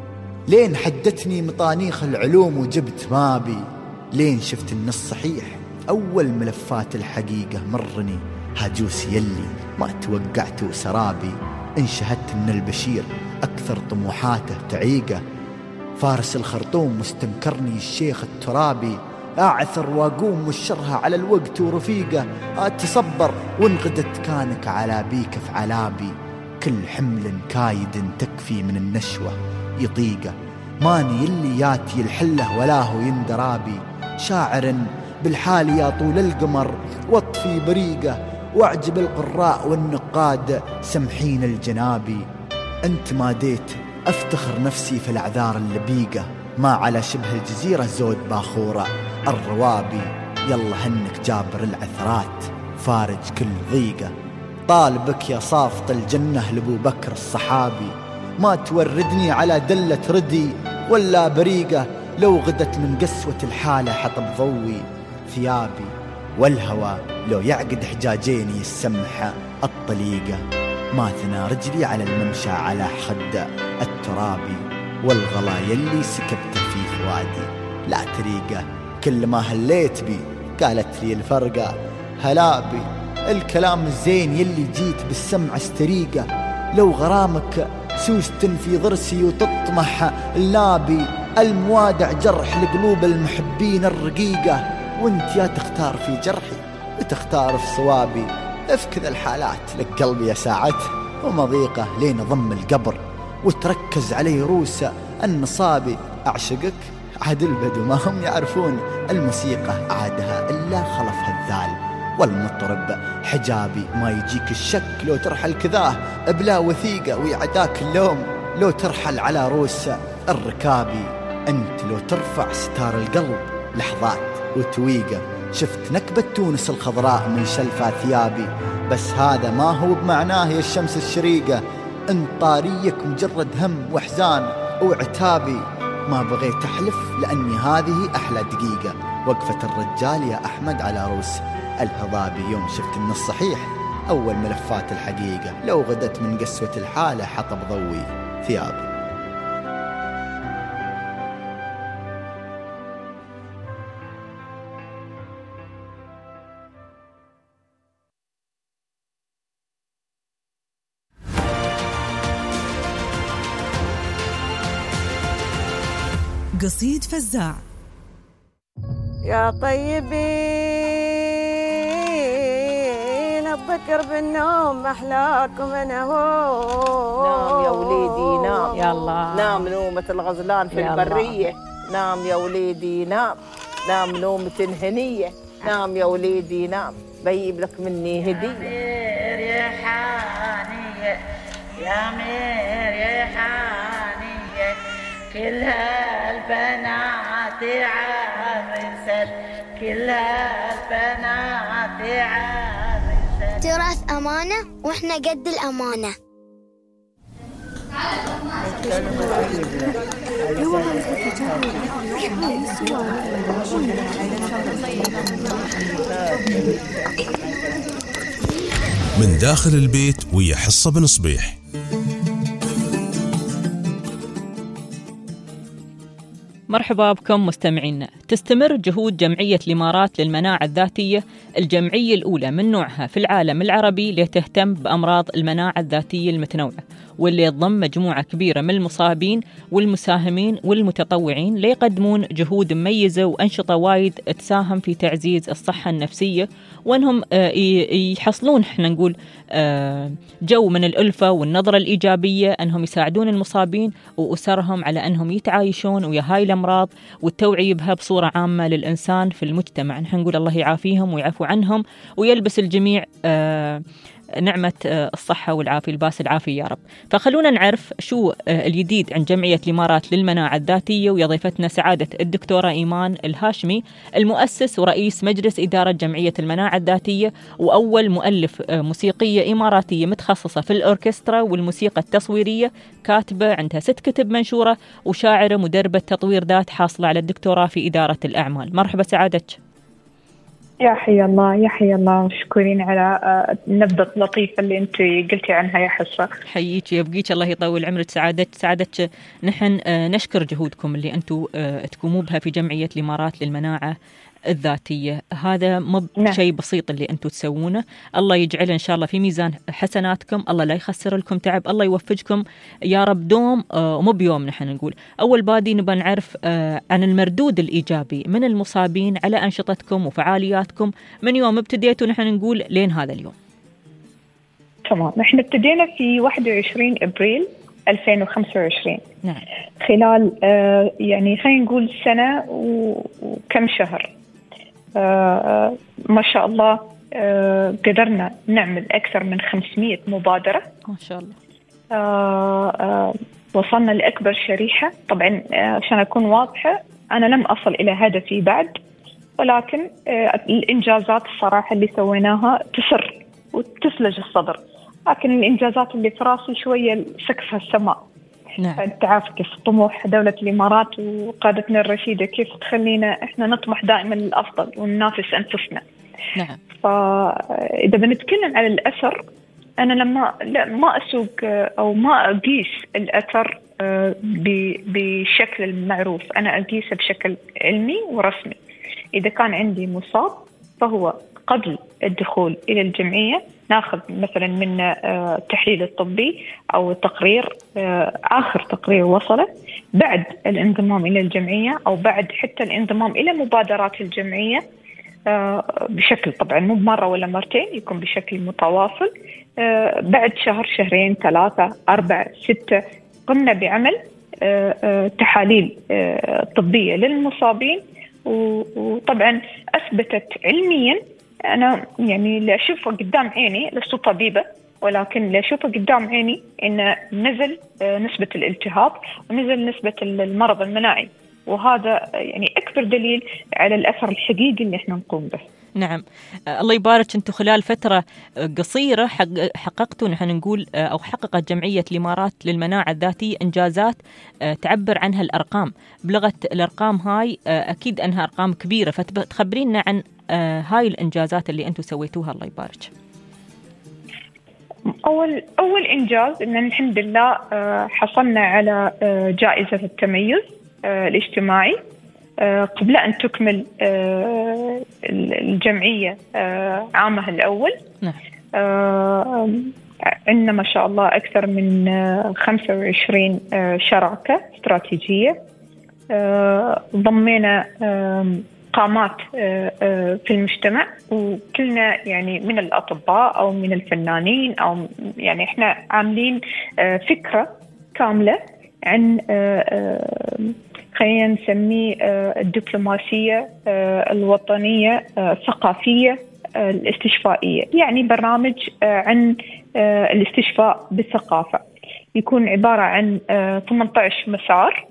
لين حدتني مطانيخ العلوم وجبت مابي. لين شفت إن الصحيح أول ملفات الحقيقة، مرني هاجوس يلي ما توقعت سرابي. إن شهدت إن البشير أكثر طموحاته تعيقة، فارس الخرطوم مستنكرني الشيخ الترابي. أعثر وأقوم والشرها على الوقت ورفيقة، أتصبر وانغدت كانك على بيك في علابي. كل حمل كايد تكفي من النشوة يطيقة، ماني اللي ياتي الحله ولا هو يندرابي. شاعر بالحال يا طول القمر واطفي بريقة، واعجب القراء والنقاد سمحين الجنابي. انت ما ديت افتخر نفسي في الاعذار اللبيقة، ما على شبه الجزيرة زود باخورة الروابي. يلا هنك جابر العثرات فارج كل ضيقة، طالبك يا صافط الجنة لابو بكر الصحابي. ما توردني على دلة ردي ولا بريقة، لو غدت من قسوة الحالة حطب ضوي ثيابي. والهوى لو يعقد حجاجيني السمحة الطليقة، ما ثنى رجلي على الممشى على خد الترابي. والغلا يلي سكبته في فوادي لا تريقة، كل ما هليت بي قالت لي الفرقة هلابي. الكلام الزين يلي جيت بالسمع استريقة، لو غرامك سوست في ضرسي وتطمح النابي. الموادع جرح لقلوب المحبين الرقيقة، وانت يا تختار في جرحي وتختار في صوابي. افكذ الحالات لك قلبي يا ساعته ومضيقة، لين ضم القبر وتركز علي روسة النصابي. أعشقك عاد البدو ما هم يعرفون الموسيقى عادها إلا خلفها الذال. والمطرب حجابي ما يجيك الشك لو ترحل كذاه بلا وثيقة، ويعداك اللوم لو ترحل على روس الركابي. أنت لو ترفع ستار القلب لحظات وتويقة، شفت نكبة تونس الخضراء من شلفة ثيابي. بس هذا ما هو بمعناه يا الشمس الشريقة، انت طاريك مجرد هم وحزان وعتابي. ما بغيت أحلف لأني هذه أحلى دقيقة، وقفة الرجال يا أحمد على روس الهضابي. يوم شفت إن الصحيح أول ملفات الحقيقة، لو غدت من قسوة الحالة حطب ضوي ثيابي. قصيد فزاع. يا طيبين الذكر بالنوم أحلاكم أنا هو. نام يا وليدي نام، يلا نام نومة الغزلان في البرية. نام يا وليدي نام، نام نومة هنية. نام يا وليدي نام، بيب لك مني هدية. يا مير يا حانية، يا مير يا حانية، كل هالبنات عرست، كل هالبنات عرست. تراث أمانة وإحنا قد الأمانة. من داخل البيت ويا حصة بن صبيح. مرحبا بكم مستمعينا. تستمر جهود جمعية الإمارات للمناعة الذاتية، الجمعية الأولى من نوعها في العالم العربي، لتهتم بأمراض المناعة الذاتية المتنوعة، واللي يضم مجموعة كبيرة من المصابين والمساهمين والمتطوعين ليقدمون جهود مميزة وأنشطة وايد تساهم في تعزيز الصحة النفسية، وأنهم يحصلون احنا نقول جو من الألفة والنظرة الإيجابية، أنهم يساعدون المصابين وأسرهم على أنهم يتعايشون ويا هاي الأمراض والتوعية بها بصورة عامة للإنسان في المجتمع. نحن نقول الله يعافيهم ويعفو عنهم ويلبس الجميع نعمة الصحة والعافية، الباس العافية يا رب. فخلونا نعرف شو الجديد عن جمعية الإمارات للمناعة الذاتية، ويا ضيفتنا سعادة الدكتورة إيمان الهاشمي، المؤسس ورئيس مجلس إدارة جمعية المناعة الذاتية، وأول مؤلف موسيقية إماراتية متخصصة في الأوركسترا والموسيقى التصويرية، كاتبة عندها 6 كتب منشورة، وشاعرة مدربة تطوير ذات حاصلة على الدكتوراه في إدارة الأعمال. مرحبا سعادتك. يا حي الله يا حي الله، مشكورين على النبذة اللطيفة اللي أنت قلتي عنها يا حسرة. حييك يبقيك الله يطول عمرك سعادتك. نحن نشكر جهودكم اللي أنتم تقوموا بها في جمعية الإمارات للمناعة الذاتية. هذا مو شيء بسيط اللي أنتم تسوونه، الله يجعله إن شاء الله في ميزان حسناتكم، الله لا يخسر لكم تعب، الله يوفقكم يا رب دوم ومو بيوم. نحن نقول أول بادي نبغى نعرف عن المردود الإيجابي من المصابين على أنشطتكم وفعالياتكم من يوم ابتديتوا نحن نقول لين هذا اليوم. تمام، احنا ابتدينا في 21 أبريل 2025. نعم. خلال يعني خلينا نقول سنة وكم شهر ما شاء الله قدرنا نعمل أكثر من 500 مبادرة ما شاء الله. وصلنا لأكبر شريحة. طبعا عشان أكون واضحة، أنا لم أصل إلى هدفي بعد، ولكن الإنجازات الصراحة اللي سويناها تسر وتثلج الصدر، لكن الإنجازات اللي في راسي شوية سقفها السماء. نعم. أنت عارف كيف طموح دولة الإمارات وقادتنا الرشيدة كيف تخلينا إحنا نطمح دائما للأفضل وننافس أنفسنا. نعم. فإذا بنتكلم على الأثر، أنا لما ما أسوق أو ما أقيس الأثر بشكل المعروف، أنا أقيسه بشكل علمي ورسمي. إذا كان عندي مصاب فهو قبل الدخول إلى الجمعية ناخذ مثلا من التحليل الطبي أو التقرير، آخر تقرير وصله، بعد الانضمام إلى الجمعية أو بعد حتى الانضمام إلى مبادرات الجمعية بشكل طبعا مو مرة ولا مرتين، يكون بشكل متواصل. بعد شهر، شهرين، 3، 4، 6 قمنا بعمل تحاليل طبية للمصابين، وطبعا أثبتت علميا، أنا يعني اللي أشوفه قدام عيني، لست طبيبة ولكن اللي أشوفه قدام عيني إن نزل نسبة الالتهاب ونزل نسبة المرض المناعي، وهذا يعني أكبر دليل على الأثر الحقيقي اللي إحنا نقوم به. نعم. الله يبارك، أنتم خلال فترة قصيرة حققتوا نحن نقول أو حققت جمعية الإمارات للمناعة الذاتية إنجازات تعبر عنها الأرقام. بلغة الأرقام هاي أكيد أنها أرقام كبيرة، فتخبرينا عن هاي الإنجازات اللي أنتم سويتوها. الله يبارك. أول إنجاز إن الحمد لله حصلنا على جائزة التميز الاجتماعي قبل أن تكمل الجمعية عامها الأول. عندنا ما شاء الله أكثر من 25 شراكة استراتيجية، ضمينا قامات في المجتمع، وكلنا يعني من الأطباء أو من الفنانين، أو يعني إحنا عاملين فكرة كاملة عن خلينا نسميه الدبلوماسية الوطنية الثقافية الاستشفائية، يعني برنامج عن الاستشفاء بالثقافة، يكون عبارة عن 18 مسار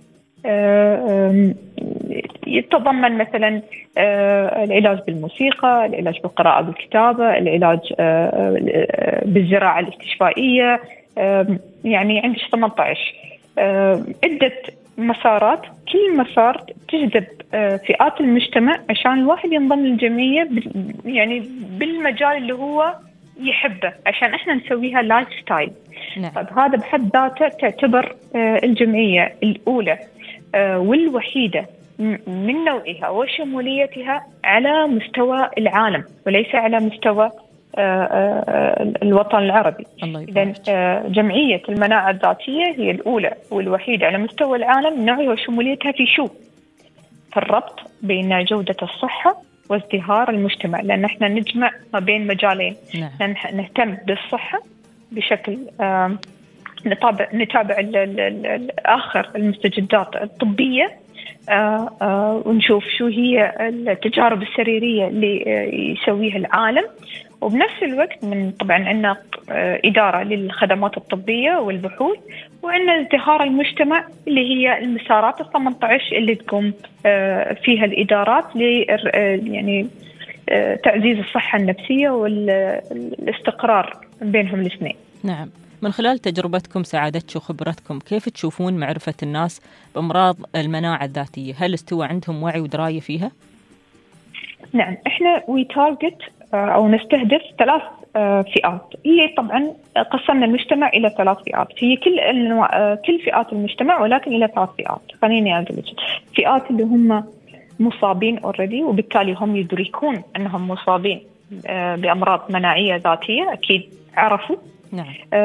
يتضمن مثلا العلاج بالموسيقى، العلاج بالقراءة بالكتابة، العلاج بالزراعة الاستشفائية، يعني عندي 18 عدة مسارات. كل مسار تجذب فئات المجتمع عشان الواحد ينضم للجمعية يعني بالمجال اللي هو يحبه، عشان احنا نسويها لايف ستايل. طيب هذا بحد ذاته تعتبر الجمعية الأولى والوحيدة من نوعها وشموليتها على مستوى العالم، وليس على مستوى الوطن العربي. إذن جمعية المناعة الذاتية هي الأولى والوحيدة على مستوى العالم نوعها وشموليتها في في الربط بين جودة الصحة وازدهار المجتمع، لأن احنا نجمع ما بين مجالين. نهتم بالصحة بشكل نتابع آخر المستجدات الطبية، ونشوف شو هي التجارب السريرية اللي يسويها العالم، وبنفس الوقت طبعا عندنا إدارة للخدمات الطبية والبحوث، وعندنا ازدهار المجتمع اللي هي المسارات 18 اللي تقوم فيها الإدارات يعني تعزيز الصحة النفسية والاستقرار بينهم الاثنين. نعم. من خلال تجربتكم سعادتك وخبرتكم، كيف تشوفون معرفة الناس بأمراض المناعة الذاتية؟ هل استوى عندهم وعي ودراية فيها؟ نعم، احنا ويتارجت أو نستهدف 3 فئات. هي طبعا قسمنا المجتمع إلى 3 فئات، هي كل فئات المجتمع، ولكن إلى 3 فئات. خليني أقول لك فئات اللي هم مصابين already، وبالتالي هم يدركون أنهم مصابين بأمراض مناعية ذاتية، أكيد عرفوا. نعم.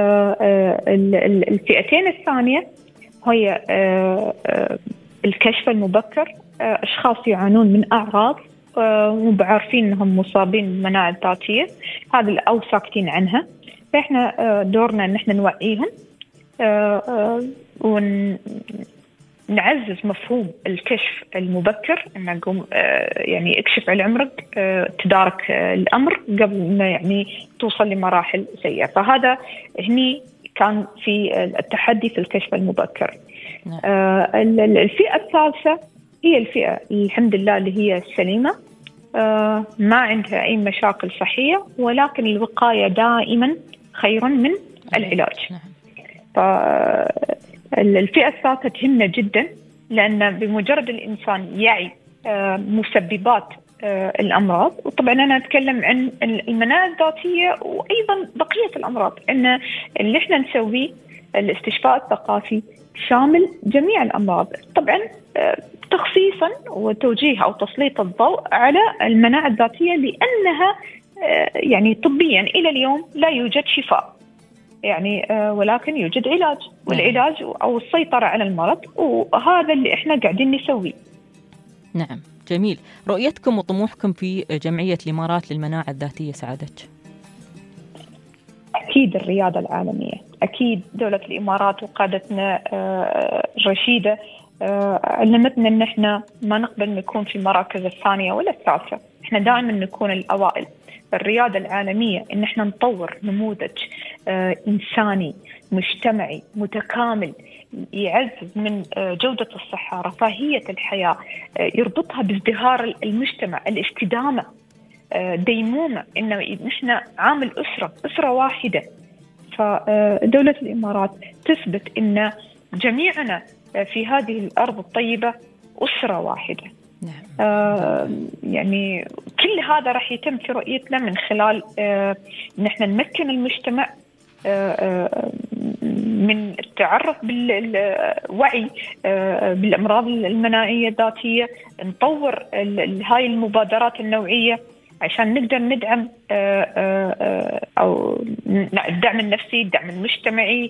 الفئتين الثانية هي الكشف المبكر، أشخاص يعانون من أعراض وبعارفين أنهم مصابين بالمناعة الذاتية هذا أو ساكتين عنها، فإحنا دورنا أن احنا نوعيهم ونعزز مفهوم الكشف المبكر، أن نقوم يعني اكشف على عمرك، تدارك الأمر قبل ما يعني توصل لمراحل سيئة. فهذا هني كان في التحدي في الكشف المبكر. الفئة الثالثة هي الفئة الحمد لله اللي هي السليمة، ما عندها أي مشاكل صحية، ولكن الوقاية دائما خير من العلاج. فالفئة الثالثة تهمنا جدا، لأن بمجرد الإنسان يعي مسببات الأمراض، وطبعا أنا أتكلم عن المناعة الذاتية وأيضا بقية الأمراض، أن اللي احنا نسويه الاستشفاء الثقافي شامل جميع الأمراض، طبعا تخصيصا وتوجيه أو تسليط الضوء على المناعة الذاتية، لأنها يعني طبيا إلى اليوم لا يوجد شفاء يعني، ولكن يوجد علاج، والعلاج أو السيطرة على المرض، وهذا اللي احنا قاعدين نسويه. نعم، جميل. رؤيتكم وطموحكم في جمعية الإمارات للمناعة الذاتية سعادتك؟ أكيد الريادة العالمية، أكيد دولة الإمارات وقادتنا الرشيدة علمتنا أن احنا ما نقبل نكون في المراكز الثانية ولا الثالثة، احنا دائما نكون الأوائل. الريادة العالمية أن احنا نطور نموذج إنساني مجتمعي متكامل يعزز من جودة الصحة، رفاهية الحياة، يربطها بازدهار المجتمع، الاستدامة، ديمومة، إنه نحن عامل أسرة واحدة. فدولة الإمارات تثبت إن جميعنا في هذه الأرض الطيبة أسرة واحدة. يعني كل هذا راح يتم في رؤيتنا من خلال نحن نمكن المجتمع من التعرف بالوعي بالأمراض المناعية الذاتية، نطور هاي المبادرات النوعية عشان نقدر ندعم أو الدعم النفسي، الدعم المجتمعي،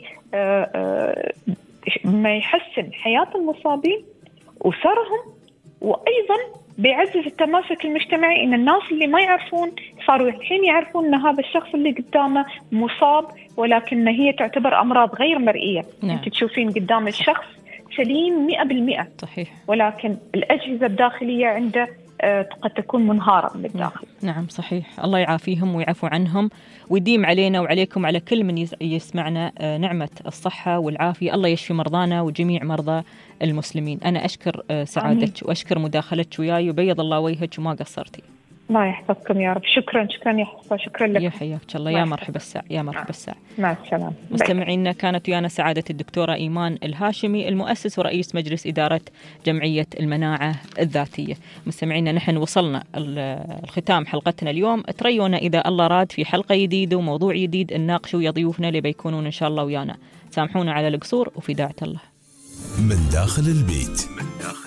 ما يحسن حياة المصابين وسرهم، وأيضا بيعزز التماسك المجتمعي، إن الناس اللي ما يعرفون صاروا الحين يعرفون إن هذا الشخص اللي قدامه مصاب، ولكن هي تعتبر أمراض غير مرئية. أنت تشوفين قدام الشخص سليم 100%، صحيح، ولكن الأجهزة الداخلية عنده قد تكون منهارة من الداخل. نعم صحيح. الله يعافيهم ويعفو عنهم ويديم علينا وعليكم على كل من يسمعنا نعمة الصحة والعافية. الله يشفي مرضانا وجميع مرضى المسلمين. أنا أشكر سعادتك وأشكر مداخلتك وياي، وبيض الله وجهك وما قصرتي. الله يحفظكم يا رب. شكرا يا حفظة، شكرا لك. يا حياك الله. يا مرحبا الساعة، يا مرحبا الساعة. مع السلامة. مستمعينا، كانت ويانا سعادة الدكتورة إيمان الهاشمي، المؤسس ورئيس مجلس إدارة جمعية المناعة الذاتية. مستمعينا، نحن وصلنا الختام حلقتنا اليوم. تريونا إذا الله راد في حلقة جديدة وموضوع جديد نناقشه ويا ضيوفنا اللي بيكونون إن شاء الله ويانا. سامحونا على القصور، وفي داعة الله. من داخل البيت.